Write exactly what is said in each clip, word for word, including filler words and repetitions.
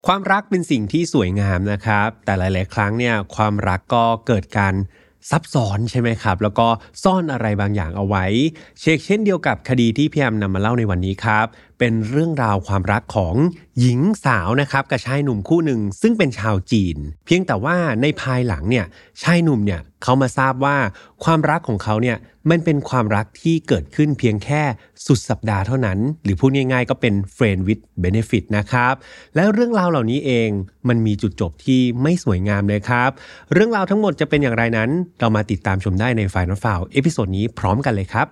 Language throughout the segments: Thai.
ความรักเป็นสิ่งที่สวยงามนะครับแต่หลายๆครั้งเนี่ยความรักก็เกิดการซับซ้อนใช่ไหมครับแล้วก็ซ่อนอะไรบางอย่างเอาไว้เชกเช่นเดียวกับคดีที่พี่แอมนำมาเล่าในวันนี้ครับเป็นเรื่องราวความรักของหญิงสาวนะครับกับชายหนุ่มคู่หนึ่งซึ่งเป็นชาวจีนเพียงแต่ว่าในภายหลังเนี่ยชายหนุ่มเนี่ยเขามาทราบว่าความรักของเขาเนี่ยมันเป็นความรักที่เกิดขึ้นเพียงแค่สุดสัปดาห์เท่านั้นหรือพูดง่ายๆก็เป็น friend with benefit นะครับแล้วเรื่องราวเหล่านี้เองมันมีจุดจบที่ไม่สวยงามเลยครับเรื่องราวทั้งหมดจะเป็นอย่างไรนั้นเรามาติดตามชมได้ใน Final File เอพิโซดนี้พร้อมกันเลยครับ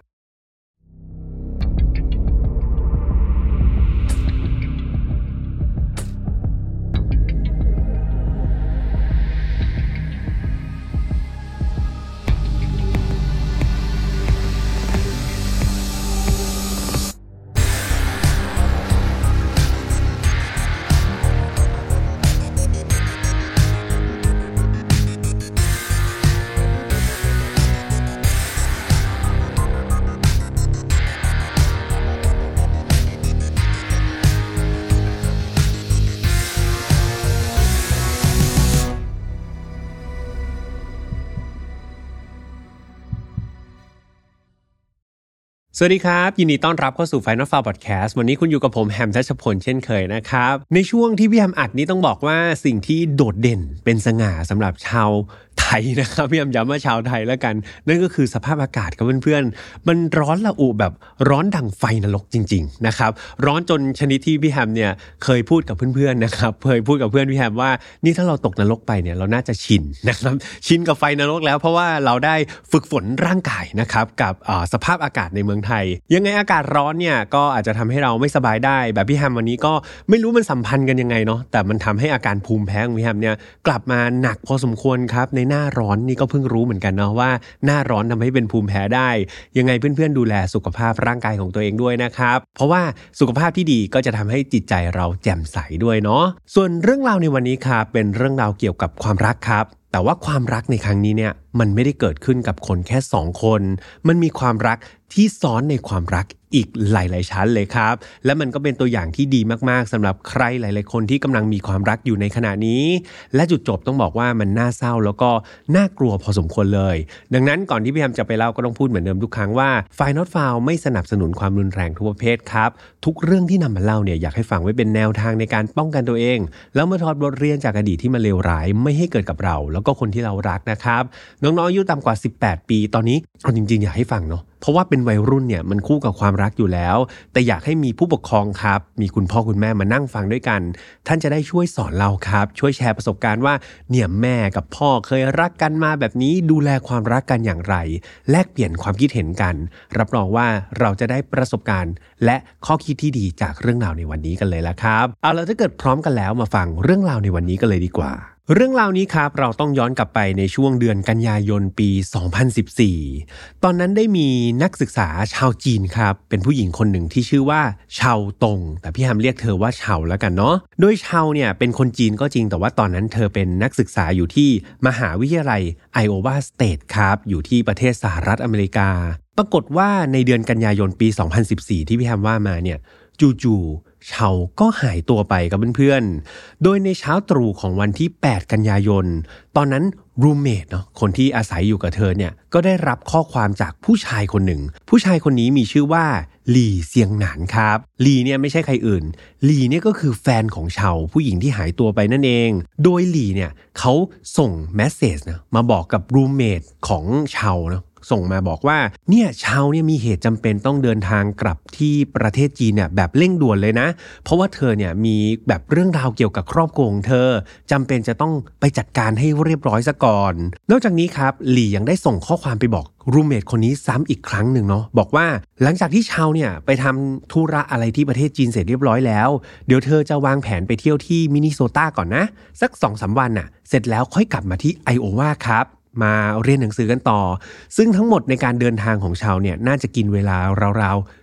สวัสดีครับยินดีต้อนรับเข้าสู่ Final File Podcast วันนี้คุณอยู่กับผมแฮมทัชพลเช่นเคยนะครับในช่วงที่พี่แฮมอัดนี้ต้องบอกว่าสิ่งที่โดดเด่นเป็นสง่าสำหรับชาวไทยนะครับพี่แฮมย้ำว่าชาวไทยแล้วกันนั่นก็คือสภาพอากาศครับเพื่อนๆมันร้อนระอุแบบร้อนดั่งไฟนรกจริงๆนะครับร้อนจนชนิดที่พี่แฮมเนี่ยเคยพูดกับเพื่อนๆนะครับเคยพูดกับเพื่อนพี่แฮมว่านี่ถ้าเราตกนรกไปเนี่ยเราน่าจะชินนะครับชินกับไฟนรกแล้วเพราะว่าเราได้ฝึกฝนร่างกายนะครับกับสภาพอากาศในเมืองไทยยังไงอากาศร้อนเนี่ยก็อาจจะทำให้เราไม่สบายได้แบบพี่แฮมวันนี้ก็ไม่รู้มันสัมพันธ์กันยังไงเนาะแต่มันทำให้อาการภูมิแพ้ของพี่แฮมเนี่ยกลับมาหนักพอสมควรครับในหน้าร้อนนี่ก็เพิ่งรู้เหมือนกันเนาะว่าหน้าร้อนทำให้เป็นภูมิแพ้ได้ยังไงเพื่อนๆดูแลสุขภาพร่างกายของตัวเองด้วยนะครับเพราะว่าสุขภาพที่ดีก็จะทำให้จิตใจเราแจ่มใสด้วยเนาะส่วนเรื่องราวในวันนี้ครับเป็นเรื่องราวเกี่ยวกับความรักครับแต่ว่าความรักในครั้งนี้เนี่ยมันไม่ได้เกิดขึ้นกับคนแค่สองคนมันมีความรักที่ซ้อนในความรักอีกหลายๆชั้นเลยครับและมันก็เป็นตัวอย่างที่ดีมากๆสำหรับใครหลายๆคนที่กำลังมีความรักอยู่ในขณะนี้และจุดจบต้องบอกว่ามันน่าเศร้าแล้วก็น่ากลัวพอสมควรเลยดังนั้นก่อนที่พี่แฮมจะไปเล่าก็ต้องพูดเหมือนเดิมทุกครั้งว่า Final File ไม่สนับสนุนความรุนแรงทุกประเภทครับทุกเรื่องที่นำมาเล่าเนี่ยอยากให้ฟังไว้เป็นแนวทางในการป้องกันตัวเองแล้วมาถอดบทเรียนจากอดีตที่มันเลวร้ายไม่ให้เกิดกับเราแล้วก็คนที่เรารักนะครับน้องๆอายุต่ำกว่าสิบแปดปีตอนนี้เอาจริงๆอยากให้ฟังเนาะเพราะว่าเป็นวัยรุ่นเนี่ยมันคู่กับความรักอยู่แล้วแต่อยากให้มีผู้ปกครองครับมีคุณพ่อคุณแม่มานั่งฟังด้วยกันท่านจะได้ช่วยสอนเราครับช่วยแชร์ประสบการณ์ว่าเนี่ยแม่กับพ่อเคยรักกันมาแบบนี้ดูแลความรักกันอย่างไรแลกเปลี่ยนความคิดเห็นกันรับรองว่าเราจะได้ประสบการณ์และข้อคิดที่ดีจากเรื่องราวในวันนี้กันเลยละครับเอาล่ะถ้าเกิดพร้อมกันแล้วมาฟังเรื่องราวในวันนี้กันเลยดีกว่าเรื่องราวนี้ครับเราต้องย้อนกลับไปในช่วงเดือนกันยายนปีสองพันสิบสี่ตอนนั้นได้มีนักศึกษาชาวจีนครับเป็นผู้หญิงคนหนึ่งที่ชื่อว่าเฉาตงแต่พี่แฮมเรียกเธอว่าเฉาแล้วกันเนาะโดยเฉาเนี่ยเป็นคนจีนก็จริงแต่ว่าตอนนั้นเธอเป็นนักศึกษาอยู่ที่มหาวิทยาลัยไอโอวาสเตทครับอยู่ที่ประเทศสหรัฐอเมริกาปรากฏว่าในเดือนกันยายนปีสองพันสิบสี่ที่พี่แฮมว่ามาเนี่ยจู่ๆเฉาก็หายตัวไปกับเพื่อนๆโดยในเช้าตรู่ของวันที่แปดกันยายนตอนนั้นรูมเมทเนาะคนที่อาศัยอยู่กับเธอเนี่ยก็ได้รับข้อความจากผู้ชายคนหนึ่งผู้ชายคนนี้มีชื่อว่าหลี่เซียงหนานครับหลี่เนี่ยไม่ใช่ใครอื่นหลี่เนี่ยก็คือแฟนของเฉาผู้หญิงที่หายตัวไปนั่นเองโดยหลี่เนี่ยเขาส่งเมสเสจนะมาบอกกับรูมเมทของเฉาเนาะส่งมาบอกว่าเนี่ยเฉาเนี่ยมีเหตุจำเป็นต้องเดินทางกลับที่ประเทศจีนเนี่ยแบบเร่งด่วนเลยนะเพราะว่าเธอเนี่ยมีแบบเรื่องราวเกี่ยวกับครอบครัวของเธอจำเป็นจะต้องไปจัดการให้เรียบร้อยซะก่อนนอกจากนี้ครับหลี่ยังได้ส่งข้อความไปบอกรูมเมทคนนี้ซ้ำอีกครั้งหนึ่งเนาะบอกว่าหลังจากที่เฉาเนี่ยไปทำธุระอะไรที่ประเทศจีนเสร็จเรียบร้อยแล้วเดี๋ยวเธอจะวางแผนไปเที่ยวที่มินนิโซตาก่อนนะสัก สองถึงสาม วันน่ะเสร็จแล้วค่อยกลับมาที่ไอโอวาครับมาเรียนหนังสือกันต่อซึ่งทั้งหมดในการเดินทางของเฉาเนี่ยน่าจะกินเวลาราวๆ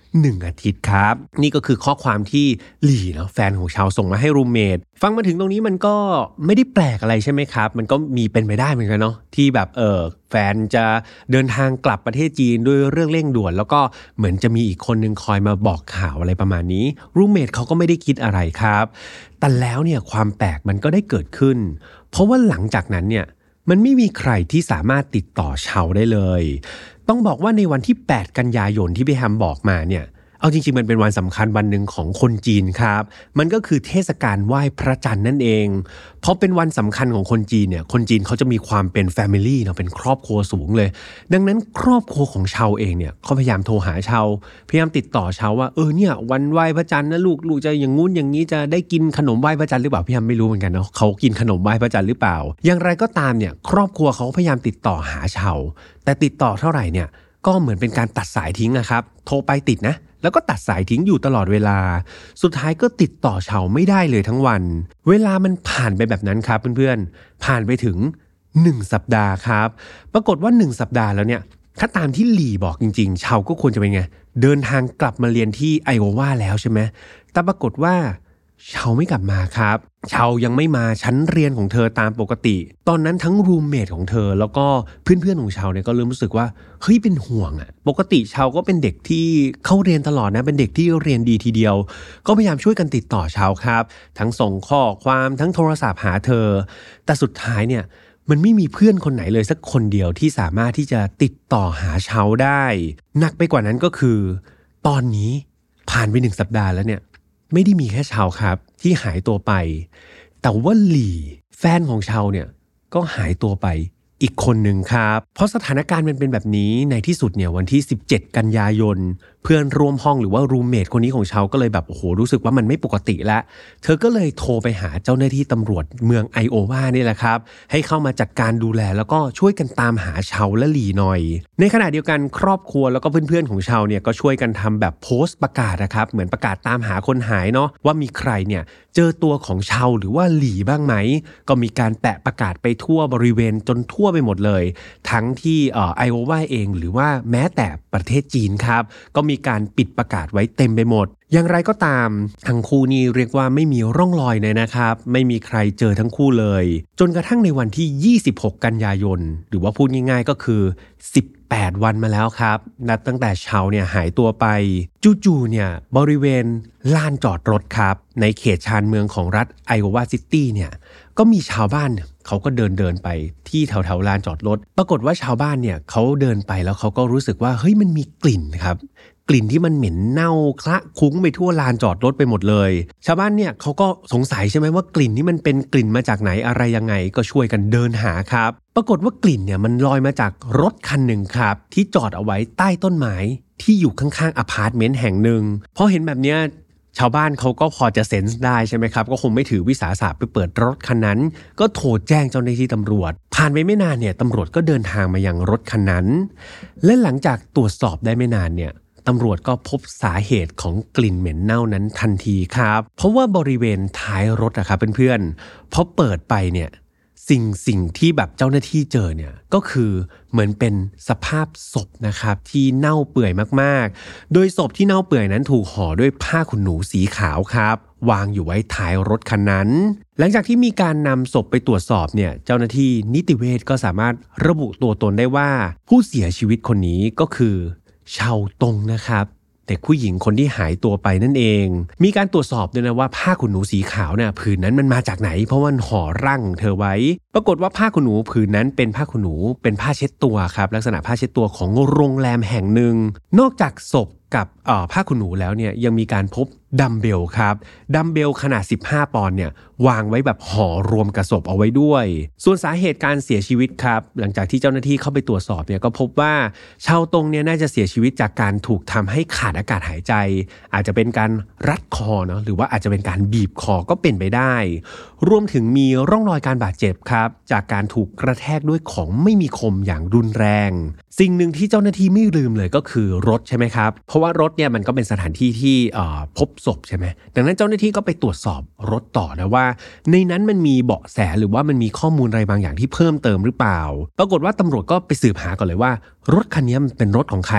หนึ่งอาทิตย์ครับนี่ก็คือข้อความที่หลี่เนาะแฟนของชาวส่งมาให้รูมเมทฟังมาถึงตรงนี้มันก็ไม่ได้แปลกอะไรใช่ไหมครับมันก็มีเป็นไปได้เหมือนกันเนาะที่แบบเออแฟนจะเดินทางกลับประเทศจีนด้วยเรื่องเร่งด่วนแล้วก็เหมือนจะมีอีกคนนึงคอยมาบอกข่าวอะไรประมาณนี้รูมเมทเขาก็ไม่ได้คิดอะไรครับแต่แล้วเนี่ยความแปลกมันก็ได้เกิดขึ้นเพราะว่าหลังจากนั้นเนี่ยมันไม่มีใครที่สามารถติดต่อชาวได้เลยต้องบอกว่าในวันที่แปดกันยายนที่พี่แฮมบอกมาเนี่ยเอาจริงๆมันเป็นวันสำคัญวันหนึ่งของคนจีนครับมันก็คือเทศกาลไหว้พระจันทร์นั่นเองเพราะเป็นวันสำคัญของคนจีนเนี่ยคนจีนเขาจะมีความเป็นแฟมิลี่เนาะเป็นครอบครัวสูงเลยดังนั้นครอบครัวของชาวเองเนี่ยเขาพยายามโทรหาชาวพยายามติดต่อชาวว่าเออเนี่ยวันไหว้พระจันทร์นะลูกลูกจะอย่างงู้นอย่างนี้จะได้กินขนมไหว้พระจันทร์หรือเปล่าพี่แฮมไม่รู้เหมือนกันเนาะเขากินขนมไหว้พระจันทร์หรือเปล่าอย่างไรก็ตามเนี่ยครอบครัวเขาพยายามติดต่อหาชาวแต่ติดต่อเท่าไหร่เนี่ยก็เหมือนเป็นการตัดสายทิ้งนะครับโทรไปติดนะแล้วก็ตัดสายทิ้งอยู่ตลอดเวลาสุดท้ายก็ติดต่อชาวไม่ได้เลยทั้งวันเวลามันผ่านไปแบบนั้นครับเพื่อนๆผ่านไปถึงหนึ่งสัปดาห์ครับปรากฏว่าหนึ่งสัปดาห์แล้วเนี่ยถ้าตามที่หลี่บอกจริงๆชาวก็ควรจะเป็นไงเดินทางกลับมาเรียนที่ไอโอวาแล้วใช่ไหมแต่ปรากฏว่าชาวไม่กลับมาครับชาวยังไม่มาชั้นเรียนของเธอตามปกติตอนนั้นทั้งรูมเมทของเธอแล้วก็เพื่อนๆของชาวเนี่ยก็เริ่มรู้สึกว่าเฮ้ยเป็นห่วงอ่ะปกติชาวก็เป็นเด็กที่เข้าเรียนตลอดนะเป็นเด็กที่เรียนดีทีเดียวก็พยายามช่วยกันติดต่อชาวครับทั้งส่งข้อความทั้งโทรศัพท์หาเธอแต่สุดท้ายเนี่ยมันไม่มีเพื่อนคนไหนเลยสักคนเดียวที่สามารถที่จะติดต่อหาชาวได้หนักไปกว่านั้นก็คือตอนนี้ผ่านไปหนึ่งสัปดาห์แล้วเนี่ยไม่ได้มีแค่ชาวครับที่หายตัวไปแต่ว่าหลี่แฟนของชาวเนี่ยก็หายตัวไปอีกคนหนึ่งครับเพราะสถานการณ์มันเป็นแบบนี้ในที่สุดเนี่ยวันที่สิบเจ็ดกันยายนเพื่อนร่วมห้องหรือว่ารูมเมทคนนี้ของชาวก็เลยแบบโอ้โหรู้สึกว่ามันไม่ปกติแล้วเธอก็เลยโทรไปหาเจ้าหน้าที่ตำรวจเมืองไอโอวานี่แหละครับให้เข้ามาจัดการดูแลแล้วก็ช่วยกันตามหาชาวและหลี่หน่อยในขณะเดียวกันครอบครัวแล้วก็เพื่อนๆของชาวเนี่ยก็ช่วยกันทำแบบโพสต์ประกาศนะครับเหมือนประกาศตามหาคนหายเนาะว่ามีใครเนี่ยเจอตัวของชาวหรือว่าหลี่บ้างไหมก็มีการแปะประกาศไปทั่วบริเวณจนทั่วไปหมดเลยทั้งที่เอ่อไอโอวาเองหรือว่าแม้แต่ประเทศจีนครับก็มีการปิดประกาศไว้เต็มไปหมดอย่างไรก็ตามทั้งคู่นี้เรียกว่าไม่มีร่องรอยเลยนะครับไม่มีใครเจอทั้งคู่เลยจนกระทั่งในวันที่ยี่สิบหกกันยายนหรือว่าพูดง่ายๆก็คือสิบแปดวันมาแล้วครับนับตั้งแต่ชาวเนี่ยหายตัวไปจู่ๆเนี่ยบริเวณลานจอดรถครับในเขตชานเมืองของรัฐไอโอวาซิตี้เนี่ยก็มีชาวบ้านเขาก็เดินเดินไปที่แถวๆลานจอดรถปรากฏว่าชาวบ้านเนี่ยเขาเดินไปแล้วเขาก็รู้สึกว่าเฮ้ยมันมีกลิ่นครับกลิ่นที่มันเหม็นเน่าคละคลุ้งไปทั่วลานจอดรถไปหมดเลยชาวบ้านเนี่ยเขาก็สงสัยใช่ไหมว่ากลิ่นนี้มันเป็นกลิ่นมาจากไหนอะไรยังไงก็ช่วยกันเดินหาครับปรากฏว่ากลิ่นเนี่ยมันลอยมาจากรถคันหนึ่งครับที่จอดเอาไว้ใต้ต้นไม้ที่อยู่ข้างๆอพาร์ตเมนต์แห่งหนึ่งพอเห็นแบบเนี้ยชาวบ้านเขาก็พอจะเซนส์ได้ใช่ไหมครับก็คงไม่ถือวิสาสะไปเปิดรถคันนั้นก็โทรแจ้งเจ้าหน้าที่ตำรวจผ่านไปไม่นานเนี่ยตำรวจก็เดินทางมายังรถคันนั้นและหลังจากตรวจสอบได้ไม่นานเนี่ยตำรวจก็พบสาเหตุของกลิ่นเหม็นเน่านั้นทันทีครับเพราะว่าบริเวณท้ายรถอะครับเพื่อนๆพอเปิดไปเนี่ยสิ่งสิ่งที่แบบเจ้าหน้าที่เจอเนี่ยก็คือเหมือนเป็นสภาพศพนะครับที่เน่าเปื่อยมากๆโดยศพที่เน่าเปื่อยนั้นถูกห่อด้วยผ้าขนหนูสีขาวครับวางอยู่ไว้ท้ายรถคันนั้นหลังจากที่มีการนำศพไปตรวจสอบเนี่ยเจ้าหน้าที่นิติเวชก็สามารถระบุตัวตนได้ว่าผู้เสียชีวิตคนนี้ก็คือชาวตงนะครับเด็กผู้หญิงคนที่หายตัวไปนั่นเองมีการตรวจสอบด้วยนะว่าผ้าขนหนูสีขาวเนี่ยผืนนั้นมันมาจากไหนเพราะว่ามันห่อร่างเธอไว้ปรากฏว่าผ้าขนหนูผืนนั้นเป็นผ้าขนหนูเป็นผ้าเช็ดตัวครับลักษณะผ้าเช็ดตัวของโรงแรมแห่งหนึ่งนอกจากศพกับผ้าขนหนูแล้วเนี่ยยังมีการพบดัมเบลครับดัมเบลขนาดสิบห้าปอนด์เนี่ยวางไว้แบบห่อรวมกับศพเอาไว้ด้วยส่วนสาเหตุการเสียชีวิตครับหลังจากที่เจ้าหน้าที่เข้าไปตรวจสอบเนี่ยก็พบว่าชาวตงเนี่ยน่าจะเสียชีวิตจากการถูกทำให้ขาดอากาศหายใจอาจจะเป็นการรัดคอเนาะหรือว่าอาจจะเป็นการบีบคอก็เป็นไปได้รวมถึงมีร่องรอยการบาดเจ็บครับจากการถูกกระแทกด้วยของไม่มีคมอย่างรุนแรงสิ่งหนึ่งที่เจ้าหน้าที่ไม่ลืมเลยก็คือรถใช่ไหมครับเพราะว่ารถเนี่ยมันก็เป็นสถานที่ที่พบศพใช่ไหมดังนั้นเจ้าหน้าที่ก็ไปตรวจสอบรถต่อนะว่าในนั้นมันมีเบาะแสหรือว่ามันมีข้อมูลอะไรบางอย่างที่เพิ่มเติมหรือเปล่าปรากฏว่าตำรวจก็ไปสืบหาก่อนเลยว่ารถคันนี้มันเป็นรถของใครพ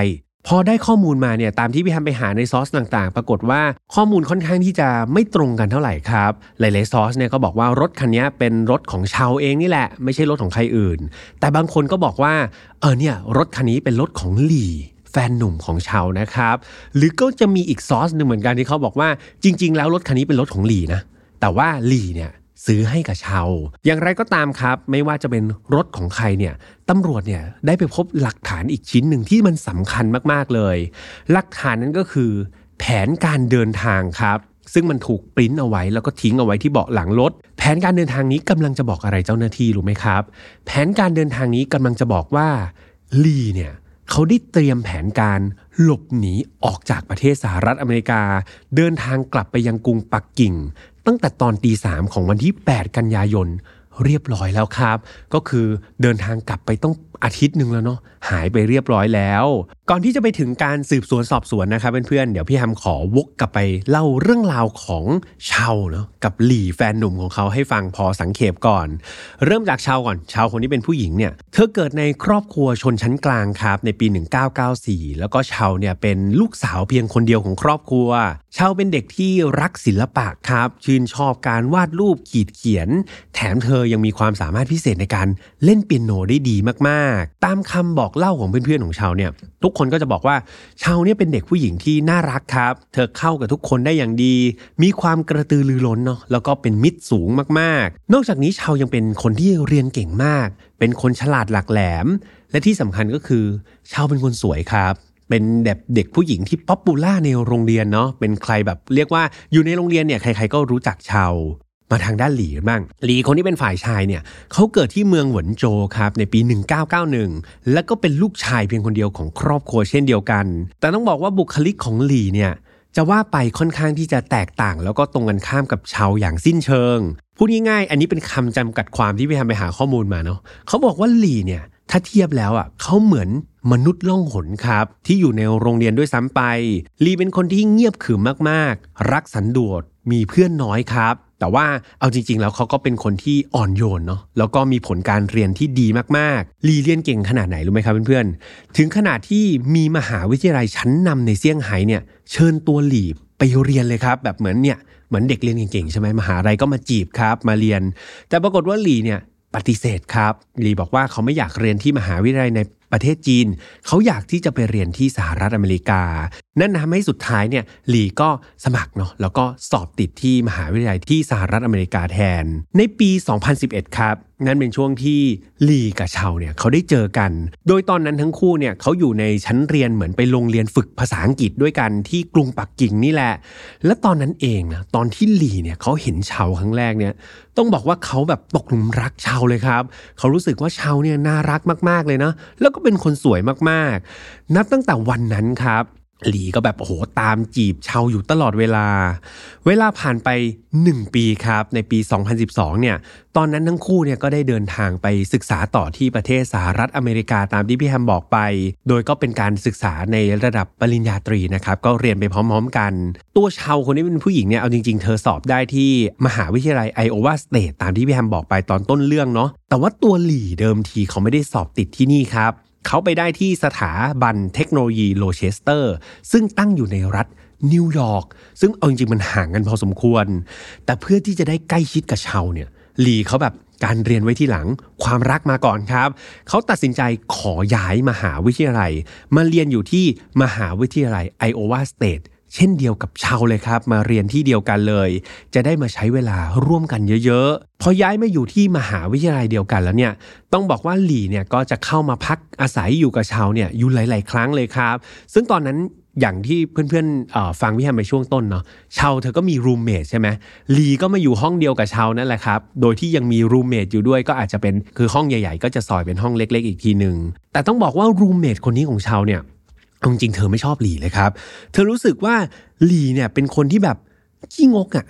พอได้ข้อมูลมาเนี่ยตามที่พี่ทำไปหาในซอสต่างๆปรากฏว่าข้อมูลค่อนข้างที่จะไม่ตรงกันเท่าไหร่ครับหลายๆซอสเนี่ยก็บอกว่ารถคันนี้เป็นรถของชาวเองนี่แหละไม่ใช่รถของใครอื่นแต่บางคนก็บอกว่าเออเนี่ยรถคันนี้เป็นรถของหลี่แฟนหนุ่มของชาวนะครับหรือก็จะมีอีกซอสนึงเหมือนกันที่เขาบอกว่าจริงๆแล้วรถคันนี้เป็นรถของหลี่นะแต่ว่าหลี่เนี่ยซื้อให้กับชาวอย่างไรก็ตามครับไม่ว่าจะเป็นรถของใครเนี่ยตำรวจเนี่ยได้ไปพบหลักฐานอีกชิ้นหนึ่งที่มันสำคัญมากๆเลยหลักฐานนั้นก็คือแผนการเดินทางครับซึ่งมันถูกปริ้นเอาไว้แล้วก็ทิ้งเอาไว้ที่เบาะหลังรถแผนการเดินทางนี้กำลังจะบอกอะไรเจ้าหน้าที่รู้ไหมครับแผนการเดินทางนี้กำลังจะบอกว่าลีเนี่ยเขาได้เตรียมแผนการหลบหนีออกจากประเทศสหรัฐอเมริกาเดินทางกลับไปยังกรุงปักกิ่งตั้งแต่ตอนตีสามของวันที่แปดกันยายนเรียบร้อยแล้วครับก็คือเดินทางกลับไปต้องอาทิตย์นึงแล้วเนาะหายไปเรียบร้อยแล้วก่อนที่จะไปถึงการสืบสวนสอบสวนนะครับเพื่อนๆเดี๋ยวพี่แฮมขอวกกลับไปเล่าเรื่องราวของชาวเนาะกับหลี่แฟนหนุ่มของเขาให้ฟังพอสังเขปก่อนเริ่มจากชาวก่อนชาวคนที่เป็นผู้หญิงเนี่ยเธอเกิดในครอบครัวชนชั้นกลางครับในปีหนึ่งพันเก้าร้อยเก้าสิบสี่แล้วก็ชาวเนี่ยเป็นลูกสาวเพียงคนเดียวของครอบครัวชาวเป็นเด็กที่รักศิลปะครับชื่นชอบการวาดรูปขีดเขียนแถมเธอยังมีความสามารถพิเศษในการเล่นเปียโนได้ดีมากๆตามคำบอกเล่าของเพื่อนๆของชาวเนี่ยทุกคนก็จะบอกว่าชาวเนี่ยเป็นเด็กผู้หญิงที่น่ารักครับเธอเข้ากับทุกคนได้อย่างดีมีความกระตือรือร้นเนาะแล้วก็เป็นมิตรสูงมากๆนอกจากนี้ชาวยังเป็นคนที่เรียนเก่งมากเป็นคนฉลาดหลักแหลมและที่สำคัญก็คือชาวเป็นคนสวยครับเป็นแบบเด็กผู้หญิงที่ป๊อปปูล่าในโรงเรียนเนาะเป็นใครแบบเรียกว่าอยู่ในโรงเรียนเนี่ยใครๆก็รู้จักชาวมาทางด้านหลี่บ้างหลี่คนที่เป็นฝ่ายชายเนี่ยเขาเกิดที่เมืองหวนโจวครับในปีหนึ่งพันเก้าร้อยเก้าสิบเอ็ดแล้วก็เป็นลูกชายเพียงคนเดียวของครอบครัวเช่นเดียวกันแต่ต้องบอกว่าบุคลิกของหลี่เนี่ยจะว่าไปค่อนข้างที่จะแตกต่างแล้วก็ตรงกันข้ามกับชาวอย่างสิ้นเชิงพูดง่ายๆอันนี้เป็นคำจำกัดความที่ไปทำไปหาข้อมูลมาเนาะเขาบอกว่าหลี่เนี่ยถ้าเทียบแล้วอ่ะเขาเหมือนมนุษย์ล่องหนครับที่อยู่ในโรงเรียนด้วยซ้ำไปหลี่เป็นคนที่เงียบขรึมมากๆรักสันโดษมีเพื่อนน้อยครับแต่ว่าเอาจริงๆแล้วเขาก็เป็นคนที่อ่อนโยนเนาะแล้วก็มีผลการเรียนที่ดีมากๆหลี่เรียนเก่งขนาดไหนรู้ไหมครับเพื่อนๆถึงขนาดที่มีมหาวิทยาลัยชั้นนำในเซี่ยงไฮ้เนี่ยเชิญตัวหลี่ไปเรียนเลยครับแบบเหมือนเนี่ยเหมือนเด็กเรียนเก่งๆใช่ไหมมหาลัยก็มาจีบครับมาเรียนแต่ปรากฏว่าหลี่เนี่ยปฏิเสธครับหลี่บอกว่าเขาไม่อยากเรียนที่มหาวิทยาลัยในประเทศจีนเขาอยากที่จะไปเรียนที่สหรัฐอเมริกานั่นทำให้สุดท้ายเนี่ยหลี่ก็สมัครเนาะแล้วก็สอบติดที่มหาวิทยาลัยที่สหรัฐอเมริกาแทนในปีสองพันสิบเอ็ดครับนั่นเป็นช่วงที่หลี่กับชาวเนี่ยเขาได้เจอกันโดยตอนนั้นทั้งคู่เนี่ยเขาอยู่ในชั้นเรียนเหมือนไปโรงเรียนฝึกภาษาอังกฤษด้วยกันที่กรุงปักกิ่งนี่แหละและตอนนั้นเองนะตอนที่หลี่เนี่ยเขาเห็นชาวครั้งแรกเนี่ยต้องบอกว่าเขาแบบตกหลุมรักชาวเลยครับเขารู้สึกว่าชาวเนี่ยน่ารักมากๆเลยนะแล้วก็เป็นคนสวยมากๆนับตั้งแต่วันนั้นครับหลี่ก็แบบโอ้โหตามจีบชาวอยู่ตลอดเวลาเวลาผ่านไปหนึ่งปีครับในปีสองพันสิบสองเนี่ยตอนนั้นทั้งคู่เนี่ยก็ได้เดินทางไปศึกษาต่อที่ประเทศสหรัฐอเมริกาตามที่พี่แฮมบอกไปโดยก็เป็นการศึกษาในระดับปริญญาตรีนะครับก็เรียนไปพร้อมๆกันตัวชาวคนนี้เป็นผู้หญิงเนี่ยเอาจริงๆเธอสอบได้ที่มหาวิทยาลัยไอโอวาสเตทตามที่พี่แฮมบอกไปตอนต้นเรื่องเนาะแต่ว่าตัวหลี่เดิมทีเขาไม่ได้สอบติดที่นี่ครับเขาไปได้ที่สถาบันเทคโนโลยีโรเชสเตอร์ซึ่งตั้งอยู่ในรัฐนิวยอร์กซึ่งเอาจริงๆมันห่างกันพอสมควรแต่เพื่อที่จะได้ใกล้ชิดกับชาวเนี่ยหลี่เขาแบบการเรียนไว้ที่หลังความรักมาก่อนครับเขาตัดสินใจขอย้ายมหาวิทยาลัยมาเรียนอยู่ที่มหาวิทยาลัยไอโอวาสเตทเช่นเดียวกับชาวเลยครับมาเรียนที่เดียวกันเลยจะได้มาใช้เวลาร่วมกันเยอะๆพอย้ายมาอยู่ที่มหาวิทยาลัยเดียวกันแล้วเนี่ยต้องบอกว่าหลี่เนี่ยก็จะเข้ามาพักอาศัยอยู่กับชาวเนี่ยอยู่หลายๆครั้งเลยครับซึ่งตอนนั้นอย่างที่เพื่อนๆฟังพี่แฮมไปช่วงต้นเนาะชาวเธอก็มีรูมเมทใช่ไหมหลี่ก็มาอยู่ห้องเดียวกับชาวนั่นแหละครับโดยที่ยังมีรูมเมทอยู่ด้วยก็อาจจะเป็นคือห้องใหญ่ๆก็จะซอยเป็นห้องเล็กๆอีกทีนึงแต่ต้องบอกว่ารูมเมทคนนี้ของชาวเนี่ยจริงๆเธอไม่ชอบหลี่เลยครับเธอรู้สึกว่าหลี่เนี่ยเป็นคนที่แบบขี้งกอ่ะ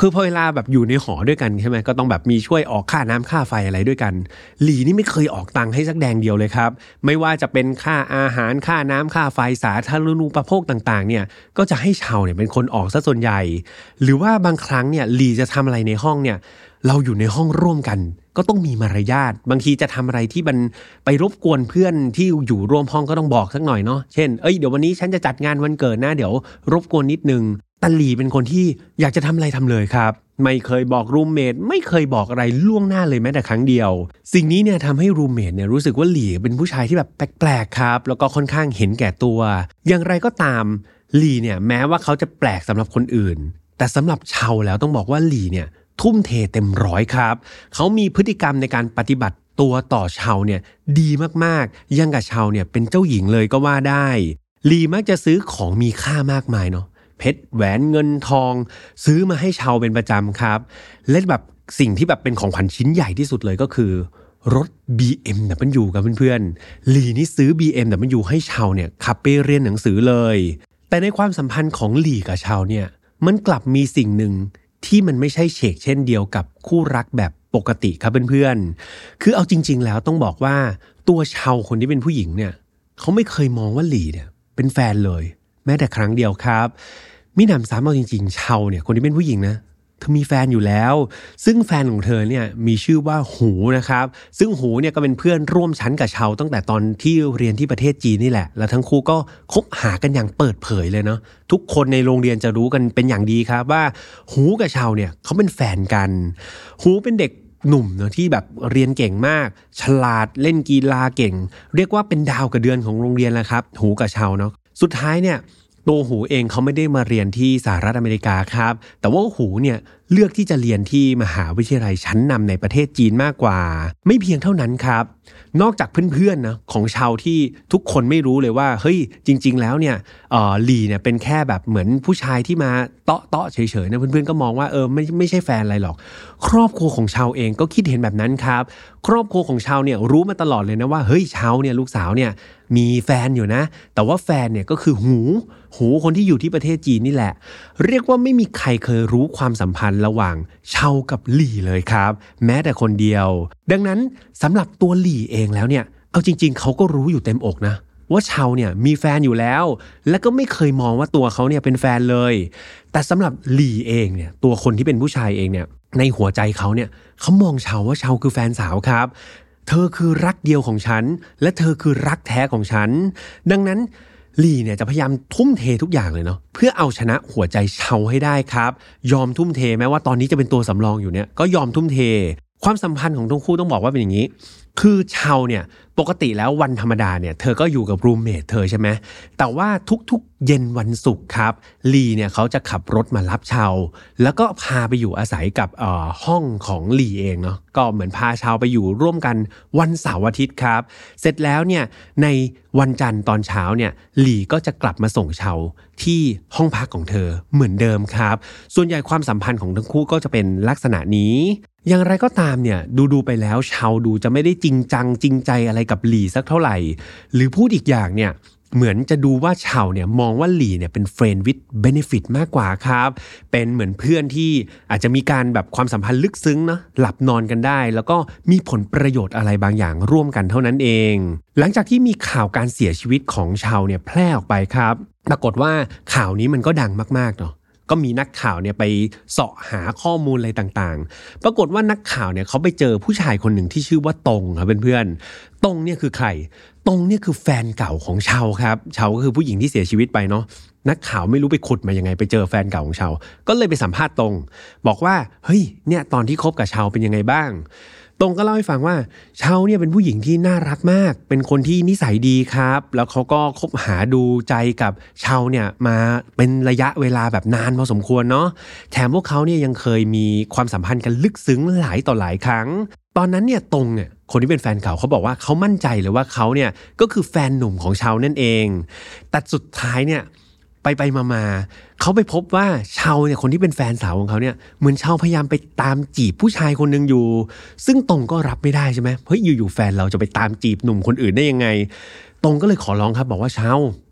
คือพอเวลาแบบอยู่ในหอด้วยกันใช่ไหมก็ต้องแบบมีช่วยออกค่าน้ำค่าไฟอะไรด้วยกันหลีนี่ไม่เคยออกตังค์ให้สักแดงเดียวเลยครับไม่ว่าจะเป็นค่าอาหารค่าน้ำค่าไฟสาธารณูปโภคต่างๆเนี่ยก็จะให้เชาเนี่ยเป็นคนออกซะส่วนใหญ่หรือว่าบางครั้งเนี่ยหลีจะทำอะไรในห้องเนี่ยเราอยู่ในห้องร่วมกันก็ต้องมีมารยาทบางทีจะทำอะไรที่มันไปรบกวนเพื่อนที่อยู่ร่วมห้องก็ต้องบอกสักหน่อยเนาะเช่นเอ้ยเดี๋ยววันนี้ฉันจะจัดงานวันเกิดนะเดี๋ยวรบกวนนิดนึงแต่หลีเป็นคนที่อยากจะทำอะไรทำเลยครับไม่เคยบอกรูมเมทไม่เคยบอกอะไรล่วงหน้าเลยแม้แต่ครั้งเดียวสิ่งนี้เนี่ยทำให้รูมเมทเนี่ยรู้สึกว่าหลีเป็นผู้ชายที่แบบแปลกๆครับแล้วก็ค่อนข้างเห็นแก่ตัวอย่างไรก็ตามหลีเนี่ยแม้ว่าเขาจะแปลกสำหรับคนอื่นแต่สำหรับเชาแล้วต้องบอกว่าหลีเนี่ยทุ่มเทเต็มร้อยครับเขามีพฤติกรรมในการปฏิบัติตัวต่อเชาเนี่ยดีมากๆยังกับเชาเนี่ยเป็นเจ้าหญิงเลยก็ว่าได้หลีมักจะซื้อของมีค่ามากมายเนาะเพชรแหวนเงินทองซื้อมาให้เชาเป็นประจำครับและแบบสิ่งที่แบบเป็นของขวัญชิ้นใหญ่ที่สุดเลยก็คือรถ บี เอ็ม ดับเบิลยู กับเพื่อนๆหลีนี่ซื้อ บี เอ็ม ดับเบิลยู ให้เชาเนี่ยขับไปเรียนหนังสือเลยแต่ในความสัมพันธ์ของหลีกับเชาเนี่ยมันกลับมีสิ่งหนึ่งที่มันไม่ใช่เฉกเช่นเดียวกับคู่รักแบบปกติครับเพื่อนๆคือเอาจริงๆแล้วต้องบอกว่าตัวเชาคนที่เป็นผู้หญิงเนี่ยเขาไม่เคยมองว่าหลีเนี่ยเป็นแฟนเลยแม้แต่ครั้งเดียวครับมิหนำซ้ำเอาจริงๆเชาเนี่ยคนที่เป็นผู้หญิงนะเธอมีแฟนอยู่แล้วซึ่งแฟนของเธอเนี่ยมีชื่อว่าหูนะครับซึ่งหูเนี่ยก็เป็นเพื่อนร่วมชั้นกับเชาตั้งแต่ตอนที่เรียนที่ประเทศจีนนี่แหละแล้วทั้งคู่ก็คบหากันอย่างเปิดเผยเลยเนาะทุกคนในโรงเรียนจะรู้กันเป็นอย่างดีครับว่าหูกับเชาเนี่ยเขาเป็นแฟนกันหูเป็นเด็กหนุ่มเนาะที่แบบเรียนเก่งมากฉลาดเล่นกีฬาเก่งเรียกว่าเป็นดาวกับเดือนของโรงเรียนแล้วครับหูกับเชาเนาะสุดท้ายเนี่ยตัวหูเองเขาไม่ได้มาเรียนที่สหรัฐอเมริกาครับแต่ว่าหูเนี่ยเลือกที่จะเรียนที่มหาวิทยาลัยชั้นนำในประเทศจีนมากกว่าไม่เพียงเท่านั้นครับนอกจากเพื่อนๆนะของชาวที่ทุกคนไม่รู้เลยว่าเฮ้ยจริงๆแล้วเนี่ยเอ่อหลีเนี่ยเป็นแค่แบบเหมือนผู้ชายที่มาเตาะเตาะเฉยๆนะเพื่อนๆก็มองว่าเออไม่ไม่ใช่แฟนอะไรหรอกครอบครัวของชาวเองก็คิดเห็นแบบนั้นครับครอบครัวของชาวเนี่ยรู้มาตลอดเลยนะว่าเฮ้ยชาวเนี่ยลูกสาวเนี่ยมีแฟนอยู่นะแต่ว่าแฟนเนี่ยก็คือหูหูคนที่อยู่ที่ประเทศจีนนี่แหละเรียกว่าไม่มีใครเคยรู้ความสัมพันธ์ระหว่างเชากับหลี่เลยครับแม้แต่คนเดียวดังนั้นสำหรับตัวหลี่เองแล้วเนี่ยเอาจริงๆเขาก็รู้อยู่เต็มอกนะว่าเชาเนี่ยมีแฟนอยู่แล้วและก็ไม่เคยมองว่าตัวเขาเนี่ยเป็นแฟนเลยแต่สำหรับหลี่เองเนี่ยตัวคนที่เป็นผู้ชายเองเนี่ยในหัวใจเขาเนี่ยเขามองเชาว่าเชาคือแฟนสาวครับเธอคือรักเดียวของฉันและเธอคือรักแท้ของฉันดังนั้นหลี่เนี่ยจะพยายามทุ่มเททุกอย่างเลยเนาะเพื่อเอาชนะหัวใจเชาให้ได้ครับยอมทุ่มเทแม้ว่าตอนนี้จะเป็นตัวสำรองอยู่เนี่ยก็ยอมทุ่มเทความสัมพันธ์ของทั้งคู่ต้องบอกว่าเป็นอย่างนี้คือเชาเนี่ยปกติแล้ววันธรรมดาเนี่ยเธอก็อยู่กับรูมเมทเธอใช่ไหมแต่ว่าทุกๆเย็นวันศุกร์ครับลีเนี่ยเขาจะขับรถมารับเชาแล้วก็พาไปอยู่อาศัยกับเอ่อห้องของลีเองเนาะก็เหมือนพาเชาไปอยู่ร่วมกันวันเสาร์อาทิตย์ครับเสร็จแล้วเนี่ยในวันจันทร์ตอนเช้าเนี่ยลีก็จะกลับมาส่งเชาที่ห้องพักของเธอเหมือนเดิมครับส่วนใหญ่ความสัมพันธ์ของทั้งคู่ก็จะเป็นลักษณะนี้อย่างไรก็ตามเนี่ยดูๆไปแล้วเชาดูจะไม่ได้จริงจังจริงใจอะไรกับหลี่สักเท่าไหร่หรือพูดอีกอย่างเนี่ยเหมือนจะดูว่าเชาเนี่ยมองว่าหลี่เนี่ยเป็น friend with benefit มากกว่าครับเป็นเหมือนเพื่อนที่อาจจะมีการแบบความสัมพันธ์ลึกซึ้งเนาะหลับนอนกันได้แล้วก็มีผลประโยชน์อะไรบางอย่างร่วมกันเท่านั้นเองหลังจากที่มีข่าวการเสียชีวิตของเชาเนี่ยแพร่ออกไปครับปรากฏว่าข่าวนี้มันก็ดังมากๆเนาะก็มีนักข่าวเนี่ยไปเสาะหาข้อมูลอะไรต่างๆปรากฏว่านักข่าวเนี่ยเขาไปเจอผู้ชายคนหนึ่งที่ชื่อว่าตงครับเพื่อนๆตงเนี่ยคือใครตงเนี่ยคือแฟนเก่าของเชาครับเชาก็คือผู้หญิงที่เสียชีวิตไปเนาะนักข่าวไม่รู้ไปขุดมายังไงไปเจอแฟนเก่าของเชาก็เลยไปสัมภาษณ์ตงบอกว่าเฮ้ยเนี่ยตอนที่คบกับเชาเป็นยังไงบ้างตงก็เล่าให้ฟังว่าเชาเนี่ยเป็นผู้หญิงที่น่ารักมากเป็นคนที่นิสัยดีครับแล้วเขาก็คบหาดูใจกับเชาเนี่ยมาเป็นระยะเวลาแบบนานพอสมควรเนาะแถมพวกเขาเนี่ยยังเคยมีความสัมพันธ์กันลึกซึ้งหลายต่อหลายครั้งตอนนั้นเนี่ยตงเนี่ยคนที่เป็นแฟนเก่าเขาบอกว่าเขามั่นใจเลยว่าเขาเนี่ยก็คือแฟนหนุ่มของเชานั่นเองแต่สุดท้ายเนี่ยไปไปมาๆเขาไปพบว่าเชาเนี่ยคนที่เป็นแฟนสาวของเขาเนี่ยเหมือนเชาพยายามไปตามจีบผู้ชายคนนึงอยู่ซึ่งตงก็รับไม่ได้ใช่ไหมเฮ้ยอยู่ๆแฟนเราจะไปตามจีบหนุ่มคนอื่นได้ยังไงตงก็เลยขอร้องครับบอกว่าเชา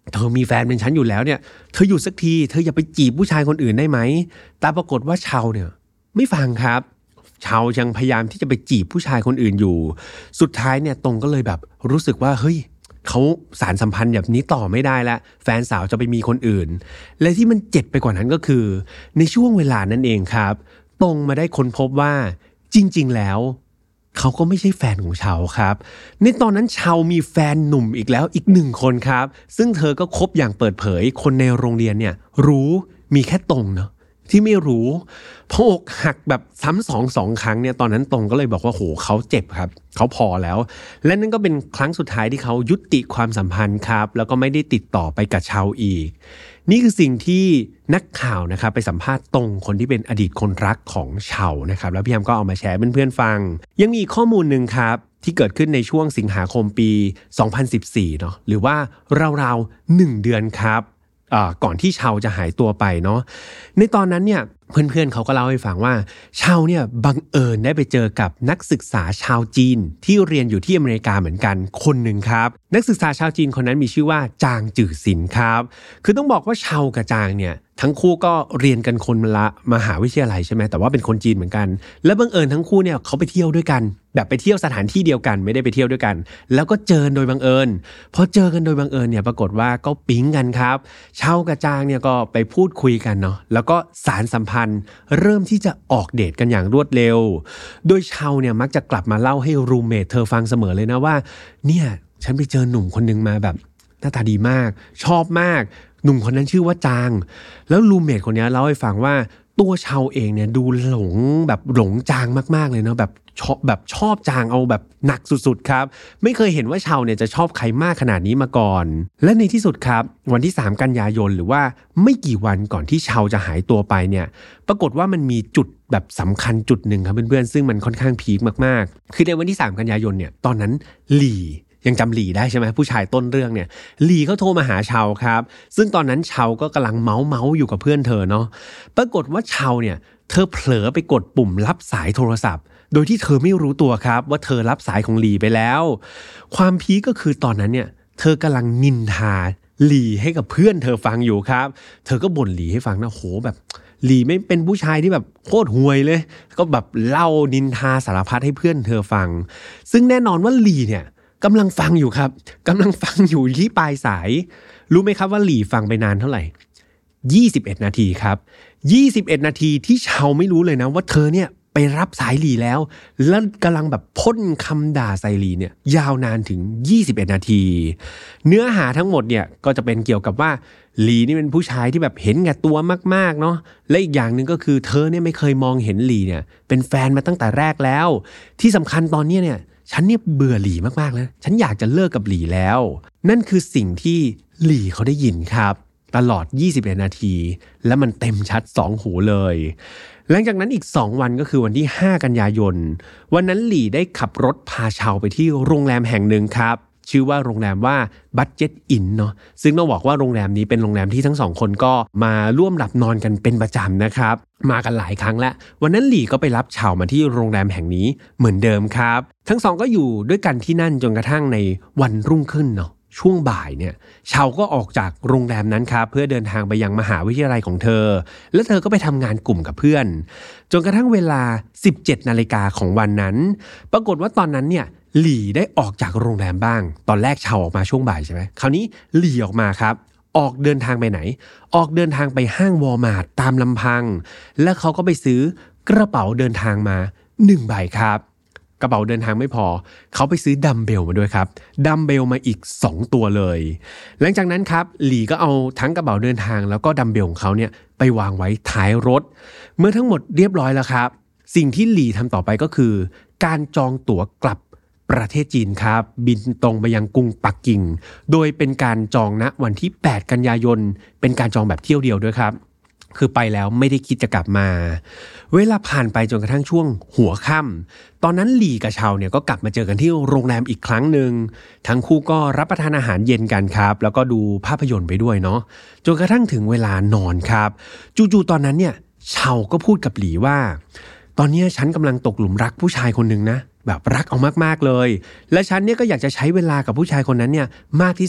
เธอมีแฟนเป็นฉันอยู่แล้วเนี่ยเธอหยุดสักทีเธออย่าไปจีบผู้ชายคนอื่นได้ไหมแต่ปรากฏว่าชาวเนี่ยไม่ฟังครับชาวยังพยายามที่จะไปจีบผู้ชายคนอื่นอยู่สุดท้ายเนี่ยตรงก็เลยแบบรู้สึกว่าเฮ้ยเขาสารสัมพันธ์แบบนี้ต่อไม่ได้แล้วแฟนสาวจะไปมีคนอื่นและที่มันเจ็บไปกว่านั้นก็คือในช่วงเวลานั้นเองครับตรงมาได้ค้นพบว่าจริงๆแล้วเขาก็ไม่ใช่แฟนของชาวครับในตอนนั้นชาวมีแฟนหนุ่มอีกแล้วอีกหนึ่งคนครับซึ่งเธอก็คบอย่างเปิดเผยคนในโรงเรียนเนี่ยรู้มีแค่ตรงเนาะที่ไม่รู้พอกหักแบบซ้ำสองสองครั้งเนี่ยตอนนั้นตรงก็เลยบอกว่าโหเขาเจ็บครับเขาพอแล้วและนั่นก็เป็นครั้งสุดท้ายที่เขายุติความสัมพันธ์ครับแล้วก็ไม่ได้ติดต่อไปกับชาวอีกนี่คือสิ่งที่นักข่าวนะครับไปสัมภาษณ์ตรงคนที่เป็นอดีตคนรักของชาวนะครับแล้วพี่แอมก็เอามาแชร์เพื่อนๆฟังยังมีอีกข้อมูลนึงครับที่เกิดขึ้นในช่วงสิงหาคมปีสองพันสิบสี่เนาะหรือว่าราวๆหนึ่งเดือนครับก่อนที่ชาวจะหายตัวไปเนาะในตอนนั้นเนี่ยเพื่อนๆเขาก็เล่าให้ฟังว่าชาวเนี่ยบังเอิญได้ไปเจอกับนักศึกษาชาวจีนที่เรียนอยู่ที่อเมริกาเหมือนกันคนหนึ่งครับนักศึกษาชาวจีนคนนั้นมีชื่อว่าจางจื่อซินครับคือต้องบอกว่าชาวกับจางเนี่ยทั้งคู่ก็เรียนกันคนละมหาวิทยาลัยใช่ไหมแต่ว่าเป็นคนจีนเหมือนกันและบังเอิญทั้งคู่เนี่ยเขาไปเที่ยวด้วยกันแบบไปเที่ยวสถานที่เดียวกันไม่ได้ไปเที่ยวด้วยกันแล้วก็เจอโดยบังเอิญพอเจอกันโดยบังเอิญเนี่ยปรากฏว่าก็ปิ๊งกันครับชาวกับจางเนี่ยก็ไปพูดคุยกันเนาะแล้วก็สารสัมพันธ์เริ่มที่จะออกเดทกันอย่างรวดเร็วโดยชาวเนี่ยมักจะกลับมาเล่าให้รูมเมทเธอฟังเสมอเลยนะว่าเนี่ยฉันไปเจอหนุ่มคนนึงมาแบบหน้าตาดีมากชอบมากหนุ่มคนนั้นชื่อว่าจางแล้วรูมเมทคนนี้เล่าให้ฟังว่าตัวชาวเองเนี่ยดูหลงแบบหลงจางมากๆเลยเนาะแบบชอบแบบชอบจางเอาแบบหนักสุดๆครับไม่เคยเห็นว่าชาวเนี่ยจะชอบใครมากขนาดนี้มาก่อนและในที่สุดครับวันที่สามกันยายนหรือว่าไม่กี่วันก่อนที่ชาวจะหายตัวไปเนี่ยปรากฏว่ามันมีจุดแบบสำคัญจุดหนึ่งครับเพื่อนๆซึ่งมันค่อนข้างพีคมากๆคือในวันที่สามกันยายนเนี่ยตอนนั้นหลี่ยังจำหลี่ได้ใช่ไหมผู้ชายต้นเรื่องเนี่ยหลี่เขาโทรมาหาชาวครับซึ่งตอนนั้นชาวก็กำลังเมาเมาอยู่กับเพื่อนเธอเนาะปรากฏว่าชาวเนี่ยเธอเผลอไปกดปุ่มรับสายโทรศัพท์โดยที่เธอไม่รู้ตัวครับว่าเธอรับสายของหลี่ไปแล้วความพีคก็คือตอนนั้นเนี่ยเธอกำลังนินทาหลี่ให้กับเพื่อนเธอฟังอยู่ครับเธอก็บ่นหลี่ให้ฟังนะโหแบบหลี่ไม่เป็นผู้ชายที่แบบโคตรห่วยเลยก็แบบเล่านินทาสารพัดให้เพื่อนเธอฟังซึ่งแน่นอนว่าหลี่เนี่ยกำลังฟังอยู่ครับกำลังฟังอยู่ที่ปลายสายรู้ไหมครับว่าหลี่ฟังไปนานเท่าไหร่ยี่สิบเอ็ดนาทีครับยี่สิบเอ็ดนาทีที่ชาวไม่รู้เลยนะว่าเธอเนี่ยไปรับสายหลี่แล้วแล้วกำลังแบบพ่นคำด่าใส่หลี่เนี่ยยาวนานถึงยี่สิบเอ็ดนาทีเนื้อหาทั้งหมดเนี่ยก็จะเป็นเกี่ยวกับว่าหลี่นี่เป็นผู้ชายที่แบบเห็นแก่ตัวมากๆเนาะและอีกอย่างนึงก็คือเธอเนี่ยไม่เคยมองเห็นหลี่เนี่ยเป็นแฟนมาตั้งแต่แรกแล้วที่สำคัญตอนนี้เนี่ยฉันเนี่ยเบื่อหลี่มากๆแล้วฉันอยากจะเลิกกับหลี่แล้วนั่นคือสิ่งที่หลี่เขาได้ยินครับตลอดยี่สิบเอ็ดนาทีและมันเต็มชัดสองหูเลยหลังจากนั้นอีกสองวันก็คือวันที่ห้ากันยายนวันนั้นหลี่ได้ขับรถพาชาวไปที่โรงแรมแห่งหนึ่งครับชื่อว่าโรงแรมว่า Budget Inn เนาะซึ่งต้องบอกว่าโรงแรมนี้เป็นโรงแรมที่ทั้งสองคนก็มาร่วมหลับนอนกันเป็นประจำนะครับมากันหลายครั้งแล้ววันนั้นหลี่ก็ไปรับชาวมาที่โรงแรมแห่งนี้เหมือนเดิมครับทั้งสองก็อยู่ด้วยกันที่นั่นจนกระทั่งในวันรุ่งขึ้นเนาะช่วงบ่ายเนี่ยชาวก็ออกจากโรงแรมนั้นครับเพื่อเดินทางไปยังมหาวิทยาลัยของเธอและเธอก็ไปทำงานกลุ่มกับเพื่อนจนกระทั่งเวลา สิบเจ็ดนาฬิกาของวันนั้นปรากฏว่าตอนนั้นเนี่ยหลี่ได้ออกจากโรงแรมบ้างตอนแรกชาวออกมาช่วงบ่ายใช่ไหมคราวนี้หลี่ออกมาครับออกเดินทางไปไหนออกเดินทางไปห้างวอลมาร์ทตามลำพังแล้วเขาก็ไปซื้อกระเป๋าเดินทางมาหนึ่งใบครับกระเป๋าเดินทางไม่พอเขาไปซื้อดัมเบลมาด้วยครับดัมเบลมาอีกสองตัวเลยหลังจากนั้นครับหลี่ก็เอาทั้งกระเป๋าเดินทางแล้วก็ดัมเบลของเขาเนี่ยไปวางไว้ท้ายรถเมื่อทั้งหมดเรียบร้อยแล้วครับสิ่งที่หลี่ทำต่อไปก็คือการจองตั๋วกลับประเทศจีนครับบินตรงไปยังกรุงปักกิ่งโดยเป็นการจองณวันที่แปดกันยายนเป็นการจองแบบเที่ยวเดียวด้วยครับคือไปแล้วไม่ได้คิดจะกลับมาเวลาผ่านไปจนกระทั่งช่วงหัวค่ำตอนนั้นหลี่กับชาวเนี่ยก็กลับมาเจอกันที่โรงแรมอีกครั้งหนึ่งทั้งคู่ก็รับประทานอาหารเย็นกันครับแล้วก็ดูภาพยนตร์ไปด้วยเนาะจนกระทั่งถึงเวลานอนครับจู่ๆตอนนั้นเนี่ยชาวก็พูดกับหลี่ว่าตอนนี้ฉันกำลังตกหลุมรักผู้ชายคนนึงนะแบบรักเอามากๆเลยและฉันเนี่ยก็อยากจะใช้เวลากับผู้ชายคนนั้นเนี่ยมากที่สุด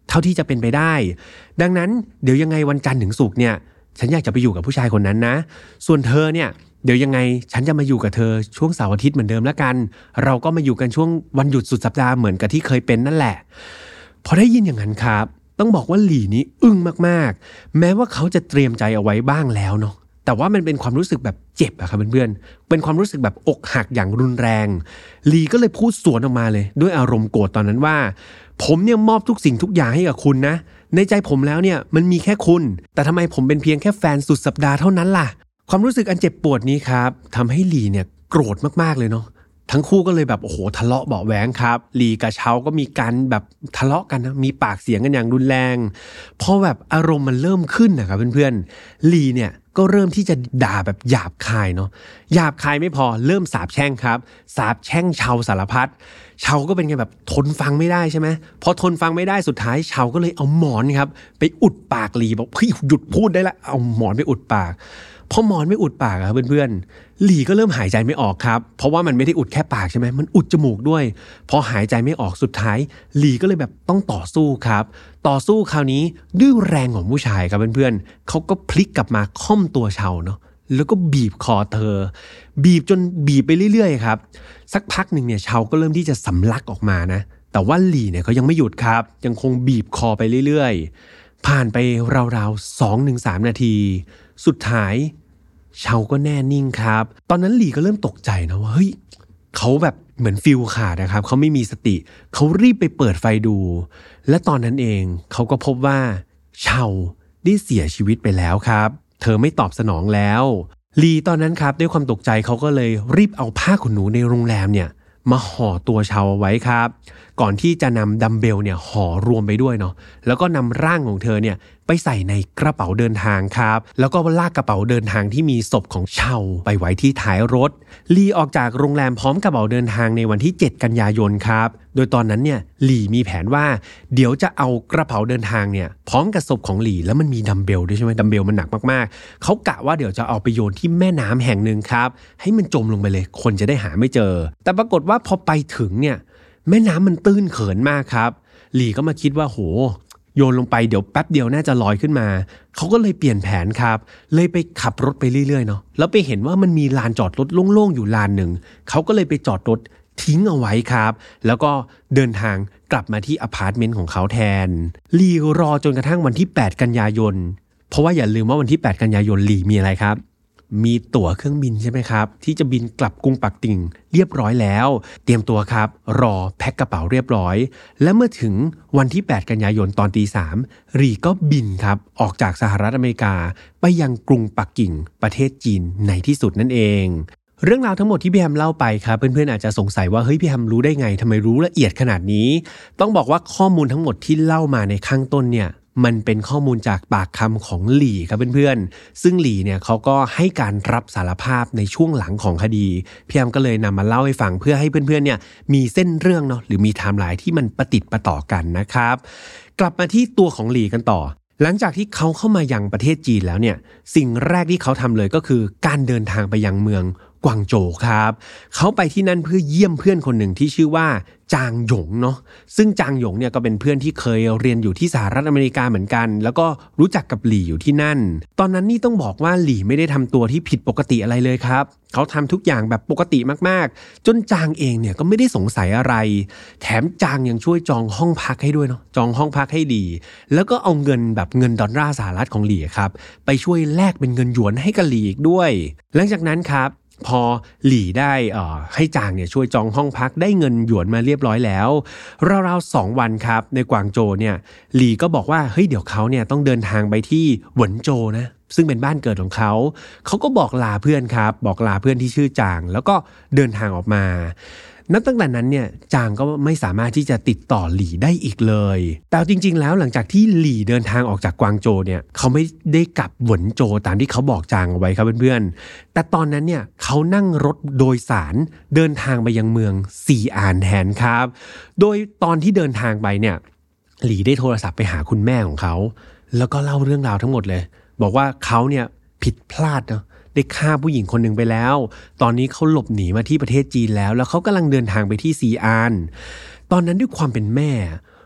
เท่าที่จะเป็นไปได้ดังนั้นเดี๋ยวยังไงวันจันทร์ถึงศุกร์เนี่ยฉันอยากจะไปอยู่กับผู้ชายคนนั้นนะส่วนเธอเนี่ยเดี๋ยวยังไงฉันจะมาอยู่กับเธอช่วงเสาร์อาทิตย์เหมือนเดิมแล้วกันเราก็มาอยู่กันช่วงวันหยุดสุดสัปดาห์เหมือนกับที่เคยเป็นนั่นแหละพอได้ยินอย่างนั้นครับต้องบอกว่าหลี่นี้อึ้งมากๆแม้ว่าเขาจะเตรียมใจเอาไว้บ้างแล้วเนาะแต่ว่ามันเป็นความรู้สึกแบบเจ็บอะครับเพื่อนๆเป็นความรู้สึกแบบอกหักอย่างรุนแรงหลี่ก็เลยพูดสวนออกมาเลยด้วยอารมณ์โกรธตอนนั้นว่าผมเนี่ยมอบทุกสิ่งทุกอย่างให้กับคุณนะในใจผมแล้วเนี่ยมันมีแค่คุณแต่ทำไมผมเป็นเพียงแค่แฟนสุดสัปดาห์เท่านั้นล่ะความรู้สึกอันเจ็บปวดนี้ครับทำให้หลี่เนี่ยโกรธมากๆเลยเนาะทั้งคู่ก็เลยแบบโอ้โหทะเลาะเบาะแว้งครับหลี่กับเชาก็มีการแบบทะเลาะกันนะมีปากเสียงกันอย่างรุนแรงพอแบบอารมณ์มันเริ่มขึ้นนะครับเพื่อนๆหลี่เนี่ยก็เริ่มที่จะด่าแบบหยาบคายเนาะหยาบคายไม่พอเริ่มสาปแช่งครับสาปแช่งเชาสารพัดเชาก็เป็นไงแบบทนฟังไม่ได้ใช่ไหมพอทนฟังไม่ได้สุดท้ายเชาก็เลยเอาหมอนครับไปอุดปากหลี่บอกเฮ้ยหยุดพูดได้ละเอาหมอนไปอุดปากพอหมอนไม่อุดปากครับเพื่อนๆหลี่ก็เริ่มหายใจไม่ออกครับเพราะว่ามันไม่ได้อุดแค่ปากใช่ไหมมันอุดจมูกด้วยพอหายใจไม่ออกสุดท้ายหลี่ก็เลยแบบต้องต่อสู้ครับต่อสู้คราวนี้ด้วยแรงของผู้ชายครับเพื่อนๆเขาก็พลิกกลับมาค่อมตัวเชาเนาะแล้วก็บีบคอเธอบีบจนบีบไปเรื่อยๆครับสักพักหนึ่งเนี่ยเชาก็เริ่มที่จะสำลักออกมานะแต่ว่าหลี่เนี่ยเขายังไม่หยุดครับยังคงบีบคอไปเรื่อยๆผ่านไปราวๆ สองถึงสาม นาทีสุดท้ายเชาก็แน่นิ่งครับตอนนั้นหลี่ก็เริ่มตกใจนะว่าเฮ้ยเขาแบบเหมือนฟิลขาดนะครับเขาไม่มีสติเขารีบไปเปิดไฟดูและตอนนั้นเองเขาก็พบว่าเชาได้เสียชีวิตไปแล้วครับเธอไม่ตอบสนองแล้วหลี่ตอนนั้นครับด้วยความตกใจเขาก็เลยรีบเอาผ้าขนหนูในโรงแรมเนี่ยมาห่อตัวเชาเอาไว้ครับก่อนที่จะนำดัมเบลเนี่ยห่อรวมไปด้วยเนาะแล้วก็นำร่างของเธอเนี่ยไปใส่ในกระเป๋าเดินทางครับแล้วก็ลากกระเป๋าเดินทางที่มีศพของเชาไปไว้ที่ท้ายรถลีออกจากโรงแรมพร้อมกระเป๋าเดินทางในวันที่เจ็ดกันยายนครับโดยตอนนั้นเนี่ยลีมีแผนว่าเดี๋ยวจะเอากระเป๋าเดินทางเนี่ยพร้อมกับศพของลีแล้วมันมีดัมเบลด้วยใช่ไหมดัมเบลมันหนักมากๆเขากะว่าเดี๋ยวจะเอาไปโยนที่แม่น้ำแห่งหนึ่งครับให้มันจมลงไปเลยคนจะได้หาไม่เจอแต่ปรากฏว่าพอไปถึงเนี่ยแม่น้ำมันตื้นเขินมากครับหลี่ก็มาคิดว่าโหโยนลงไปเดี๋ยวแป๊บเดียวน่าจะลอยขึ้นมาเขาก็เลยเปลี่ยนแผนครับเลยไปขับรถไปเรื่อยๆเนาะแล้วไปเห็นว่ามันมีลานจอดรถโล่งๆอยู่ลานหนึ่งเขาก็เลยไปจอดรถทิ้งเอาไว้ครับแล้วก็เดินทางกลับมาที่อพาร์ตเมนต์ของเขาแทนหลี่รอจนกระทั่งวันที่แปดกันยายนเพราะว่าอย่าลืมว่าวันที่แปดกันยายนหลี่มีอะไรครับมีตั๋วเครื่องบินใช่ไหมครับที่จะบินกลับกรุงปักกิ่งเรียบร้อยแล้วเตรียมตัวครับรอแพ็คกระเป๋าเรียบร้อยและเมื่อถึงวันที่แปดกันยายนตอนตีสามหลี่ก็บินครับออกจากสหรัฐอเมริกาไปยังกรุงปักกิ่งประเทศจีนในที่สุดนั่นเองเรื่องราวทั้งหมดที่พี่แฮมเล่าไปครับเพื่อนๆอาจจะสงสัยว่าเฮ้ยพี่แฮมรู้ได้ไงทำไมรู้ละเอียดขนาดนี้ต้องบอกว่าข้อมูลทั้งหมดที่เล่ามาในข้างต้นเนี่ยมันเป็นข้อมูลจากปากคำของหลี่ครับเพื่อนๆซึ่งหลี่เนี่ยเขาก็ให้การรับสารภาพในช่วงหลังของคดีพี่แฮมก็เลยนำมาเล่าให้ฟังเพื่อให้เพื่อนๆเนี่ยมีเส้นเรื่องเนาะหรือมีไทม์ไลน์ที่มันประติดประต่อกันนะครับกลับมาที่ตัวของหลี่กันต่อหลังจากที่เขาเข้ามายังประเทศจีนแล้วเนี่ยสิ่งแรกที่เขาทำเลยก็คือการเดินทางไปยังเมืองกวางโจวครับเขาไปที่นั่นเพื่อเยี่ยมเพื่อนคนหนึ่งที่ชื่อว่าจางหยงเนาะซึ่งจางหยงเนี่ยก็เป็นเพื่อนที่เคยเรียนอยู่ที่สหรัฐอเมริกาเหมือนกันแล้วก็รู้จักกับหลี่อยู่ที่นั่นตอนนั้นนี่ต้องบอกว่าหลี่ไม่ได้ทำตัวที่ผิดปกติอะไรเลยครับเขาทำทุกอย่างแบบปกติมากๆจนจางเองเนี่ยก็ไม่ได้สงสัยอะไรแถมจางยังช่วยจองห้องพักให้ด้วยเนาะจองห้องพักให้หลี่แล้วก็เอาเงินแบบเงินดอลลาร์สหรัฐของหลี่ครับไปช่วยแลกเป็นเงินหยวนให้กับหลี่อีกด้วยหลังจากนั้นครับพอหลี่ได้เอ่อให้จางเนี่ยช่วยจองห้องพักได้เงินหยวนมาเรียบร้อยแล้วราวๆสองวันครับในกวางโจวเนี่ยหลี่ก็บอกว่าเฮ้ยเดี๋ยวเขาเนี่ยต้องเดินทางไปที่หวนโจวนะซึ่งเป็นบ้านเกิดของเขาเขาก็บอกลาเพื่อนครับบอกลาเพื่อนที่ชื่อจางแล้วก็เดินทางออกมานับตั้งแต่นั้นเนี่ยจางก็ไม่สามารถที่จะติดต่อหลี่ได้อีกเลยแต่จริงๆแล้วหลังจากที่หลี่เดินทางออกจากกวางโจวเนี่ยเขาไม่ได้กลับหวนโจวตามที่เขาบอกจางเอาไว้ครับเพื่อนๆแต่ตอนนั้นเนี่ยเขานั่งรถโดยสารเดินทางไปยังเมืองซีอานแทนครับโดยตอนที่เดินทางไปเนี่ยหลี่ได้โทรศัพท์ไปหาคุณแม่ของเขาแล้วก็เล่าเรื่องราวทั้งหมดเลยบอกว่าเขาเนี่ยผิดพลาดเนาะได้ฆ่าผู้หญิงคนหนึ่งไปแล้วตอนนี้เขาหลบหนีมาที่ประเทศจีนแล้วแล้วเขากำลังเดินทางไปที่ซีอานตอนนั้นด้วยความเป็นแม่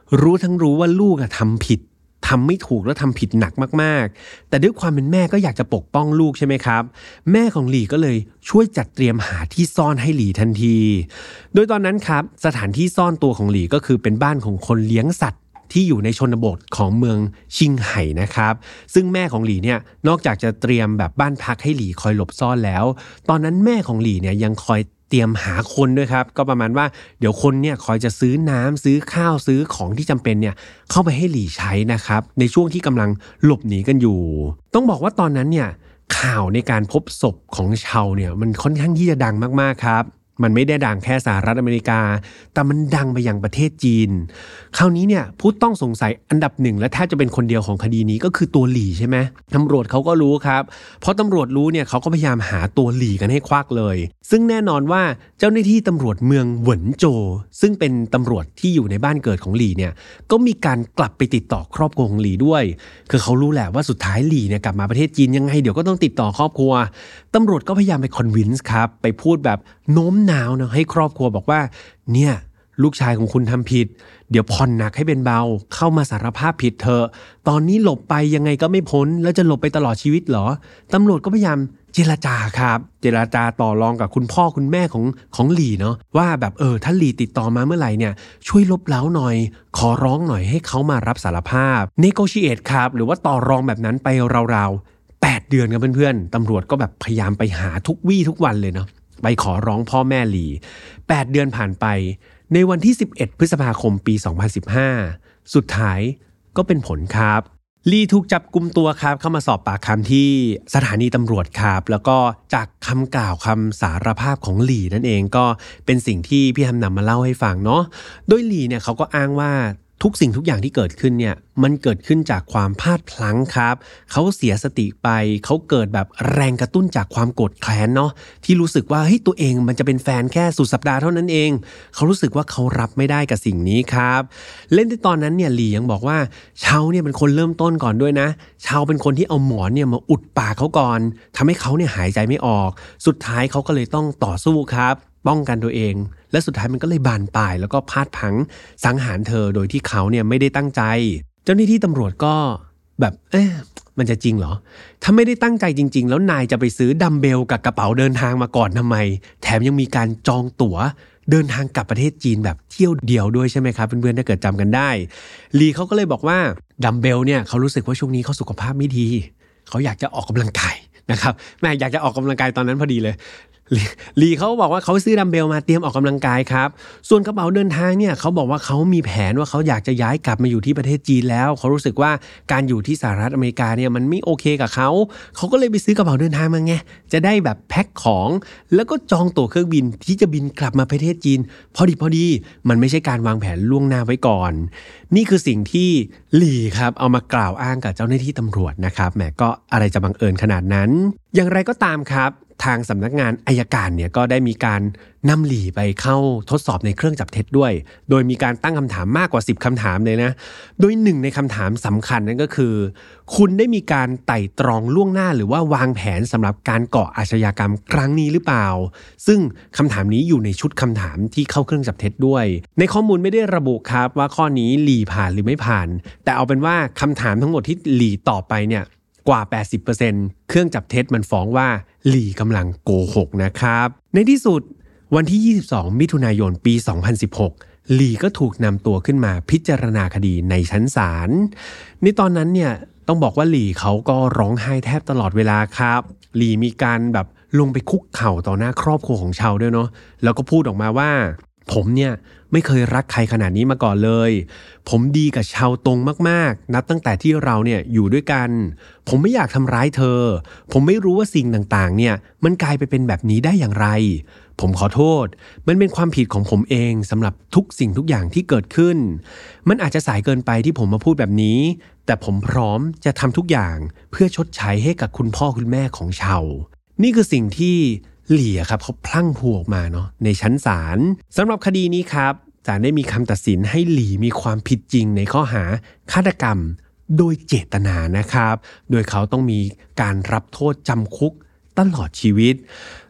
รู้ทั้งรู้ว่าลูกอะทำผิดทำไม่ถูกและทำผิดหนักมากๆแต่ด้วยความเป็นแม่ก็อยากจะปกป้องลูกใช่ไหมครับแม่ของหลี่ก็เลยช่วยจัดเตรียมหาที่ซ่อนให้หลี่ทันทีโดยตอนนั้นครับสถานที่ซ่อนตัวของหลี่ก็คือเป็นบ้านของคนเลี้ยงสัตว์ที่อยู่ในชนบทของเมืองชิงไห่นะครับซึ่งแม่ของหลี่เนี่ยนอกจากจะเตรียมแบบบ้านพักให้หลี่คอยหลบซ่อนแล้วตอนนั้นแม่ของหลี่เนี่ยยังคอยเตรียมหาคนด้วยครับก็ประมาณว่าเดี๋ยวคนเนี่ยคอยจะซื้อน้ำซื้อข้าวซื้อของที่จำเป็นเนี่ยเข้าไปให้หลี่ใช้นะครับในช่วงที่กำลังหลบหนีกันอยู่ต้องบอกว่าตอนนั้นเนี่ยข่าวในการพบศพของเชาเนี่ยมันค่อนข้างที่จะดังมากๆครับมันไม่ได้ดังแค่สหรัฐอเมริกาแต่มันดังไปยังประเทศจีนคราวนี้เนี่ยผู้ต้องสงสัยอันดับหนึ่งและแทบจะเป็นคนเดียวของคดีนี้ก็คือตัวหลี่ใช่ไหมตำรวจเขาก็รู้ครับเพราะตำรวจรู้เนี่ยเขาก็พยายามหาตัวหลี่กันให้ควักเลยซึ่งแน่นอนว่าเจ้าหน้าที่ตำรวจเมืองเหวินโจวซึ่งเป็นตำรวจที่อยู่ในบ้านเกิดของหลี่เนี่ยก็มีการกลับไปติดต่อครอบครัวของหลี่ด้วยคือเขารู้แหละว่าสุดท้ายหลี่เนี่ยกลับมาประเทศจีนยังไงเดี๋ยวก็ต้องติดต่อครอบครัวตำรวจก็พยายามไปคอนวินส์ครับไปพูดแบบโน้มน้าวนะให้ครอบครัวบอกว่าเนี่ยลูกชายของคุณทำผิดเดี๋ยวผ่อนหนักให้เป็นเบาเข้ามาสารภาพผิดเถอะตอนนี้หลบไปยังไงก็ไม่พ้นแล้วจะหลบไปตลอดชีวิตเหรอตำรวจก็พยายามเจรจาครับเจรจาต่อรองกับคุณพ่อคุณแม่ของของหลี่เนาะว่าแบบเออถ้าหลี่ติดต่อมาเมื่อไหร่เนี่ยช่วยลบเล้าหน่อยขอร้องหน่อยให้เขามารับสารภาพ negotiate ครับหรือว่าต่อรองแบบนั้นไปราวๆแปดเดือนครับเพื่อนๆตำรวจก็แบบพยายามไปหาทุกวี่ทุกวันเลยเนาะไปขอร้องพ่อแม่หลี่แปดเดือนผ่านไปในวันที่สิบเอ็ดพฤษภาคมปีสองพันสิบห้าสุดท้ายก็เป็นผลครับหลี่ถูกจับกุมตัวครับเข้ามาสอบปากคำที่สถานีตำรวจครับแล้วก็จากคำกล่าวคำสารภาพของหลี่นั่นเองก็เป็นสิ่งที่พี่แฮมนำมาเล่าให้ฟังเนาะโดยหลี่เนี่ยเขาก็อ้างว่าทุกสิ่งทุกอย่างที่เกิดขึ้นเนี่ยมันเกิดขึ้นจากความพลาดพลั้งครับเขาเสียสติไปเขาเกิดแบบแรงกระตุ้นจากความโกรธแค้นเนาะที่รู้สึกว่าเฮ้ยตัวเองมันจะเป็นแฟนแค่สุดสัปดาห์เท่านั้นเองเขารู้สึกว่าเขารับไม่ได้กับสิ่งนี้ครับเล่นในตอนนั้นเนี่ยหลี่ยังบอกว่าเชาเนี่ยเป็นคนเริ่มต้นก่อนด้วยนะเชาเป็นคนที่เอาหมอนเนี่ยมาอุดปากเขาก่อนทำให้เขาเนี่ยหายใจไม่ออกสุดท้ายเขาก็เลยต้องต่อสู้ครับป้องกันตัวเองและสุดท้ายมันก็เลยบานปลายแล้วก็พลาดพลั้งสังหารเธอโดยที่เขาเนี่ยไม่ได้ตั้งใจเจ้าหน้าที่ตำรวจก็แบบเอ๊ะมันจะจริงเหรอถ้าไม่ได้ตั้งใจจริงๆแล้วนายจะไปซื้อดัมเบลกับกระเป๋าเดินทางมาก่อนทำไมแถมยังมีการจองตั๋วเดินทางกลับประเทศจีนแบบเที่ยวเดียวด้วยใช่ไหมครับเพื่อนๆถ้าเกิดจำกันได้ลีเขาก็เลยบอกว่าดัมเบลเนี่ยเขารู้สึกว่าช่วงนี้เขาสุขภาพไม่ดีเขาอยากจะออกกำลังกายนะครับแม่อยากจะออกกำลังกายตอนนั้นพอดีเลยลีเขาบอกว่าเขาซื้อดัมเบลมาเตรียมออกกำลังกายครับส่วนกระเป๋าเดินทางเนี่ยเขาบอกว่าเขามีแผนว่าเขาอยากจะย้ายกลับมาอยู่ที่ประเทศจีนแล้วเขารู้สึกว่าการอยู่ที่สหรัฐอเมริกาเนี่ยมันไม่โอเคกับเขาเขาก็เลยไปซื้อกระเป๋าเดินทางมาไงจะได้แบบแพ็คของแล้วก็จองตั๋วเครื่องบินที่จะบินกลับมาประเทศจีนพอดีพอดีมันไม่ใช่การวางแผนล่วงหน้าไว้ก่อนนี่คือสิ่งที่ลีครับเอามากล่าวอ้างกับเจ้าหน้าที่ตำรวจนะครับแหมก็อะไรจะบังเอิญขนาดนั้นอย่างไรก็ตามครับทางสำนักงานอัยการเนี่ยก็ได้มีการนำหลี่ไปเข้าทดสอบในเครื่องจับเท็จด้วยโดยมีการตั้งคำถามมากกว่าสิบคำถามเลยนะโดยหนึ่งในคำถามสำคัญนั่นก็คือคุณได้มีการไต่ตรองล่วงหน้าหรือว่าวางแผนสำหรับการก่ออาชญากรรมครั้งนี้หรือเปล่าซึ่งคำถามนี้อยู่ในชุดคำถามที่เข้าเครื่องจับเท็จด้วยในข้อมูลไม่ได้ระบุครับว่าข้อนี้หลี่ผ่านหรือไม่ผ่านแต่เอาเป็นว่าคำถามทั้งหมดที่หลี่ตอบไปเนี่ยกว่า แปดสิบเปอร์เซ็นต์ เครื่องจับเท็จมันฟ้องว่าหลี่กำลังโกหกนะครับในที่สุดวันที่ยี่สิบสองมิถุนายนปีสองพันสิบหกหลี่ก็ถูกนำตัวขึ้นมาพิจารณาคดีในชั้นศาลในตอนนั้นเนี่ยต้องบอกว่าหลี่เขาก็ร้องไห้แทบตลอดเวลาครับหลี่มีการแบบลงไปคุกเข่าต่อหน้าครอบครัวของชาวด้วยเนาะแล้วก็พูดออกมาว่าผมเนี่ยไม่เคยรักใครขนาดนี้มาก่อนเลยผมดีกับชาวตงมากๆนับตั้งแต่ที่เราเนี่ยอยู่ด้วยกันผมไม่อยากทำร้ายเธอผมไม่รู้ว่าสิ่งต่างๆเนี่ยมันกลายไปเป็นแบบนี้ได้อย่างไรผมขอโทษมันเป็นความผิดของผมเองสำหรับทุกสิ่งทุกอย่างที่เกิดขึ้นมันอาจจะสายเกินไปที่ผมมาพูดแบบนี้แต่ผมพร้อมจะทำทุกอย่างเพื่อชดใช้ให้กับคุณพ่อคุณแม่ของชาวนี่คือสิ่งที่หลี่ครับเขาพลั่งพูออกมาเนาะในชั้นศาลสำหรับคดีนี้ครับศาลได้มีคำตัดสินให้หลี่มีความผิดจริงในข้อหาฆาตกรรมโดยเจตนานะครับโดยเขาต้องมีการรับโทษจำคุกตลอดชีวิต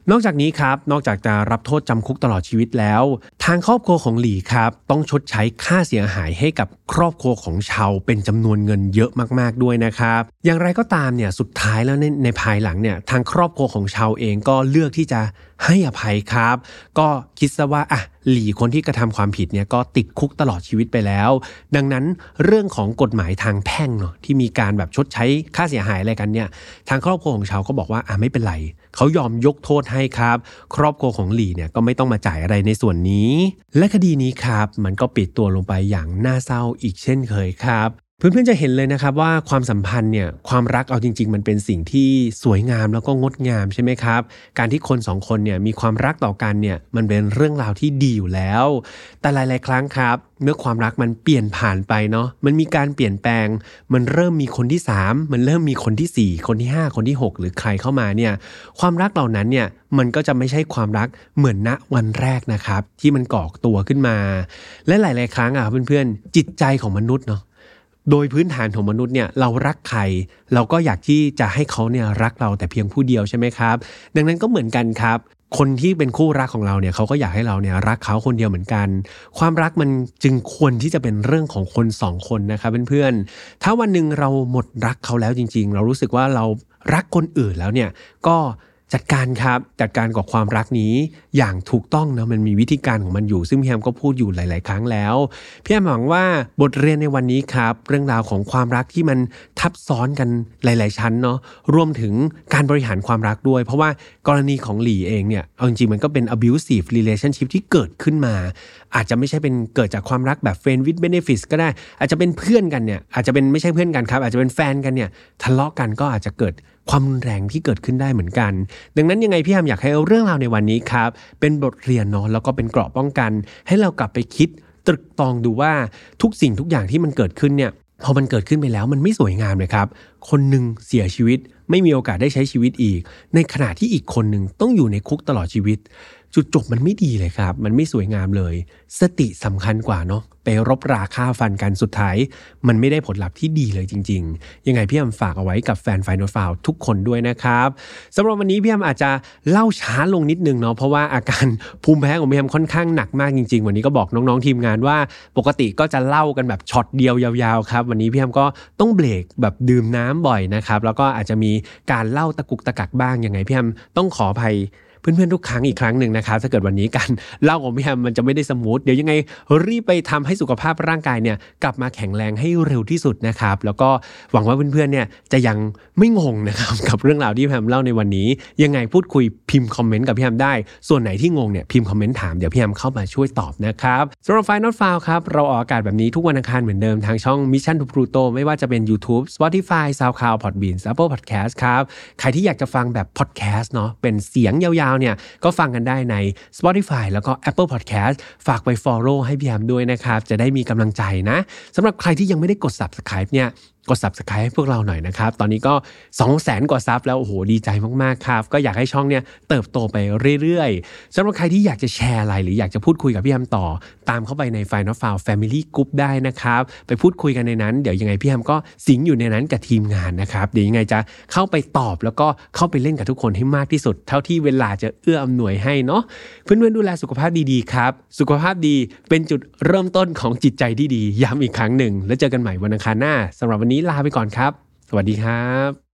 นอกจากนี้ครับนอกจากจะรับโทษจำคุกตลอดชีวิตแล้วทางครอบครัวของหลี่ครับต้องชดใช้ค่าเสียหายให้กับครอบครัวของเชาเป็นจำนวนเงินเยอะมากๆด้วยนะครับอย่างไรก็ตามเนี่ยสุดท้ายแล้วในในภายหลังเนี่ยทางครอบครัวของเชาเองก็เลือกที่จะให้อภัยครับก็คิดซะว่าอ่ะหลี่คนที่กระทำความผิดเนี่ยก็ติดคุกตลอดชีวิตไปแล้วดังนั้นเรื่องของกฎหมายทางแพ่งเนาะที่มีการแบบชดใช้ค่าเสียหายอะไรกันเนี่ยทางครอบครัวของเชาก็บอกว่าอ่ะไม่เป็นไรเขายอมยกโทษให้ครับครอบครัวของหลี่เนี่ยก็ไม่ต้องมาจ่ายอะไรในส่วนนี้และคดีนี้ครับมันก็ปิดตัวลงไปอย่างน่าเศร้าอีกเช่นเคยครับเพื่อนๆจะเห็นเลยนะครับว่าความสัมพันธ์เนี่ยความรักเอาจริงๆมันเป็นสิ่งที่สวยงามแล้วก็งดงามใช่ไหมครับการที่คนสองคนเนี่ยมีความรักต่อกันเนี่ยมันเป็นเรื่องราวที่ดีอยู่แล้วแต่หลายๆครั้งครับเมื่อความรักมันเปลี่ยนผ่านไปเนาะมันมีการเปลี่ยนแปลงมันเริ่มมีคนที่สามมันเริ่มมีคนที่สี่คนที่ห้าคนที่หกหรือใครเข้ามาเนี่ยความรักเหล่านั้นเนี่ยมันก็จะไม่ใช่ความรักเหมือนณวันแรกนะครับที่มันก่อตัวขึ้นมาและหลายๆครั้งอ่ะเพื่อนๆจิตใจของมนุษย์เนาะโดยพื้นฐานของมนุษย์เนี่ยเรารักใครเราก็อยากที่จะให้เขาเนี่ยรักเราแต่เพียงผู้เดียวใช่ไหมครับดังนั้นก็เหมือนกันครับคนที่เป็นคู่รักของเราเนี่ยเขาก็อยากให้เราเนี่ยรักเขาคนเดียวเหมือนกันความรักมันจึงควรที่จะเป็นเรื่องของคนสองคนนะครับเพื่อนๆถ้าวันนึงเราหมดรักเขาแล้วจริงๆเรารู้สึกว่าเรารักคนอื่นแล้วเนี่ยก็จัดการครับจัดการกับความรักนี้อย่างถูกต้องนะมันมีวิธีการของมันอยู่ซึ่งพี่แอมก็พูดอยู่หลายๆครั้งแล้วพี่แอมหวังว่าบทเรียนในวันนี้ครับเรื่องราวของความรักที่มันทับซ้อนกันหลายๆชั้นเนาะรวมถึงการบริหารความรักด้วยเพราะว่ากรณีของหลี่เองเนี่ยเอาจริงๆมันก็เป็น abusive relationship ที่เกิดขึ้นมาอาจจะไม่ใช่เป็นเกิดจากความรักแบบ friend with benefits ก็ได้อาจจะเป็นเพื่อนกันเนี่ยอาจจะเป็นไม่ใช่เพื่อนกันครับอาจจะเป็นแฟนกันเนี่ยทะเลาะกันก็อาจจะเกิดความรุนแรงที่เกิดขึ้นได้เหมือนกันดังนั้นยังไงพี่แอมอยากให้เรื่องราวในวันนี้ครับเป็นบทเรียนเนาะแล้วก็เป็นเกราะป้องกันให้เรากลับไปคิดตรึกตรองดูว่าทุกสิ่งทุกอย่างที่มันเกิดขึ้นเนี่ยพอมันเกิดขึ้นไปแล้วมันไม่สวยงามเลยครับคนนึงเสียชีวิตไม่มีโอกาสได้ใช้ชีวิตอีกในขณะที่อีกคนนึงต้องอยู่ในคุกตลอดชีวิตจุดจบมันไม่ดีเลยครับมันไม่สวยงามเลยสติสำคัญกว่าเนาะไปรบราฆ่าฟันกันสุดท้ายมันไม่ได้ผลลัพธ์ที่ดีเลยจริงๆยังไงพี่แอมฝากเอาไว้กับแฟน Final File ทุกคนด้วยนะครับสำหรับวันนี้พี่แอมอาจจะเล่าช้าลงนิดนึงเนาะเพราะว่าอาการภูมิแพ้ของพี่แอมค่อนข้างหนักมากจริงๆวันนี้ก็บอกน้องๆทีมงานว่าปกติก็จะเล่ากันแบบช็อตเดียวยาวๆครับวันนี้พี่แอมก็ต้องเบรกแบบดื่มน้ำบ่อยนะครับแล้วก็อาจจะมีการเล่าตะกุกตะกักบ้างยังไงพี่แอมต้องขออภัยเพื่อนๆทุกครั้งอีกครั้งหนึ่งนะครับถ้าเกิดวันนี้การเล่าของพี่แฮมมันจะไม่ได้สมูทเดี๋ยวยังไงรีบไปทำให้สุขภาพร่างกายเนี่ยกลับมาแข็งแรงให้เร็วที่สุดนะครับแล้วก็หวังว่าเพื่อนๆเนี่ยจะยังไม่งงนะครับกับเรื่องราวที่พี่แฮมเล่าในวันนี้ยังไงพูดคุยพิมพ์คอมเมนต์กับพี่แฮมได้ส่วนไหนที่งงเนี่ยพิมพ์คอมเมนต์ถามเดี๋ยวพี่แฮมเข้ามาช่วยตอบนะครับสำหรับ Final File ครับเราออกอากาศแบบนี้ทุกวันอังคารเหมือนเดิมทางช่อง Mission to Pluto ไม่ว่าจะเป็น YouTube Spotify SoundCloud Podbean Apple Podcast ครับใครที่อยากจะฟังแบบ podcast เนาะเป็นเสียงยาวๆเนี่ยก็ฟังกันได้ใน Spotify แล้วก็ Apple Podcast ฝากไป follow ให้พี่แอมด้วยนะครับจะได้มีกำลังใจนะสำหรับใครที่ยังไม่ได้กด Subscribe เนี่ยกด Subscribe ให้พวกเราหน่อยนะครับตอนนี้ก็ สองแสน กว่าซับแล้วโอ้โหดีใจมากๆครับก็อยากให้ช่องเนี่ยเติบโตไปเรื่อยๆสำหรับใครที่อยากจะแชร์อะไรหรืออยากจะพูดคุยกับพี่แอมต่อตามเข้าไปใน Final File Family Group ได้นะครับไปพูดคุยกันในนั้นเดี๋ยวยังไงพี่แอมก็สิงอยู่ในนั้นกับทีมงานนะครับเดี๋ยวยังไงจะเข้าไปตอบแล้วก็เข้าไปเล่นกับทุกคนให้มากที่สุดเท่าที่เวลาจะเอื้ออำนวยให้เนาะเพื่อนๆดูแลสุขภาพดีๆครับสุขภาพดีเป็นจุดเริ่มต้นของจิตใจที่ดีย้ำอีกครั้งหนึ่งแล้วเจอกันใหม่วันอังคารหน้าสำหรับวันนี้ลาไปก่อนครับสวัสดีครับ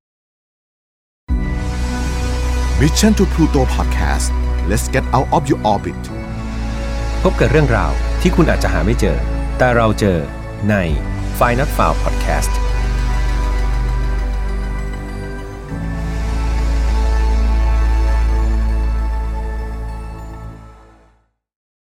Mission to Pluto Podcast Let's get out of your orbit พบกับเรื่องราวที่คุณอาจจะหาไม่เจอแต่เราเจอใน Final File Podcast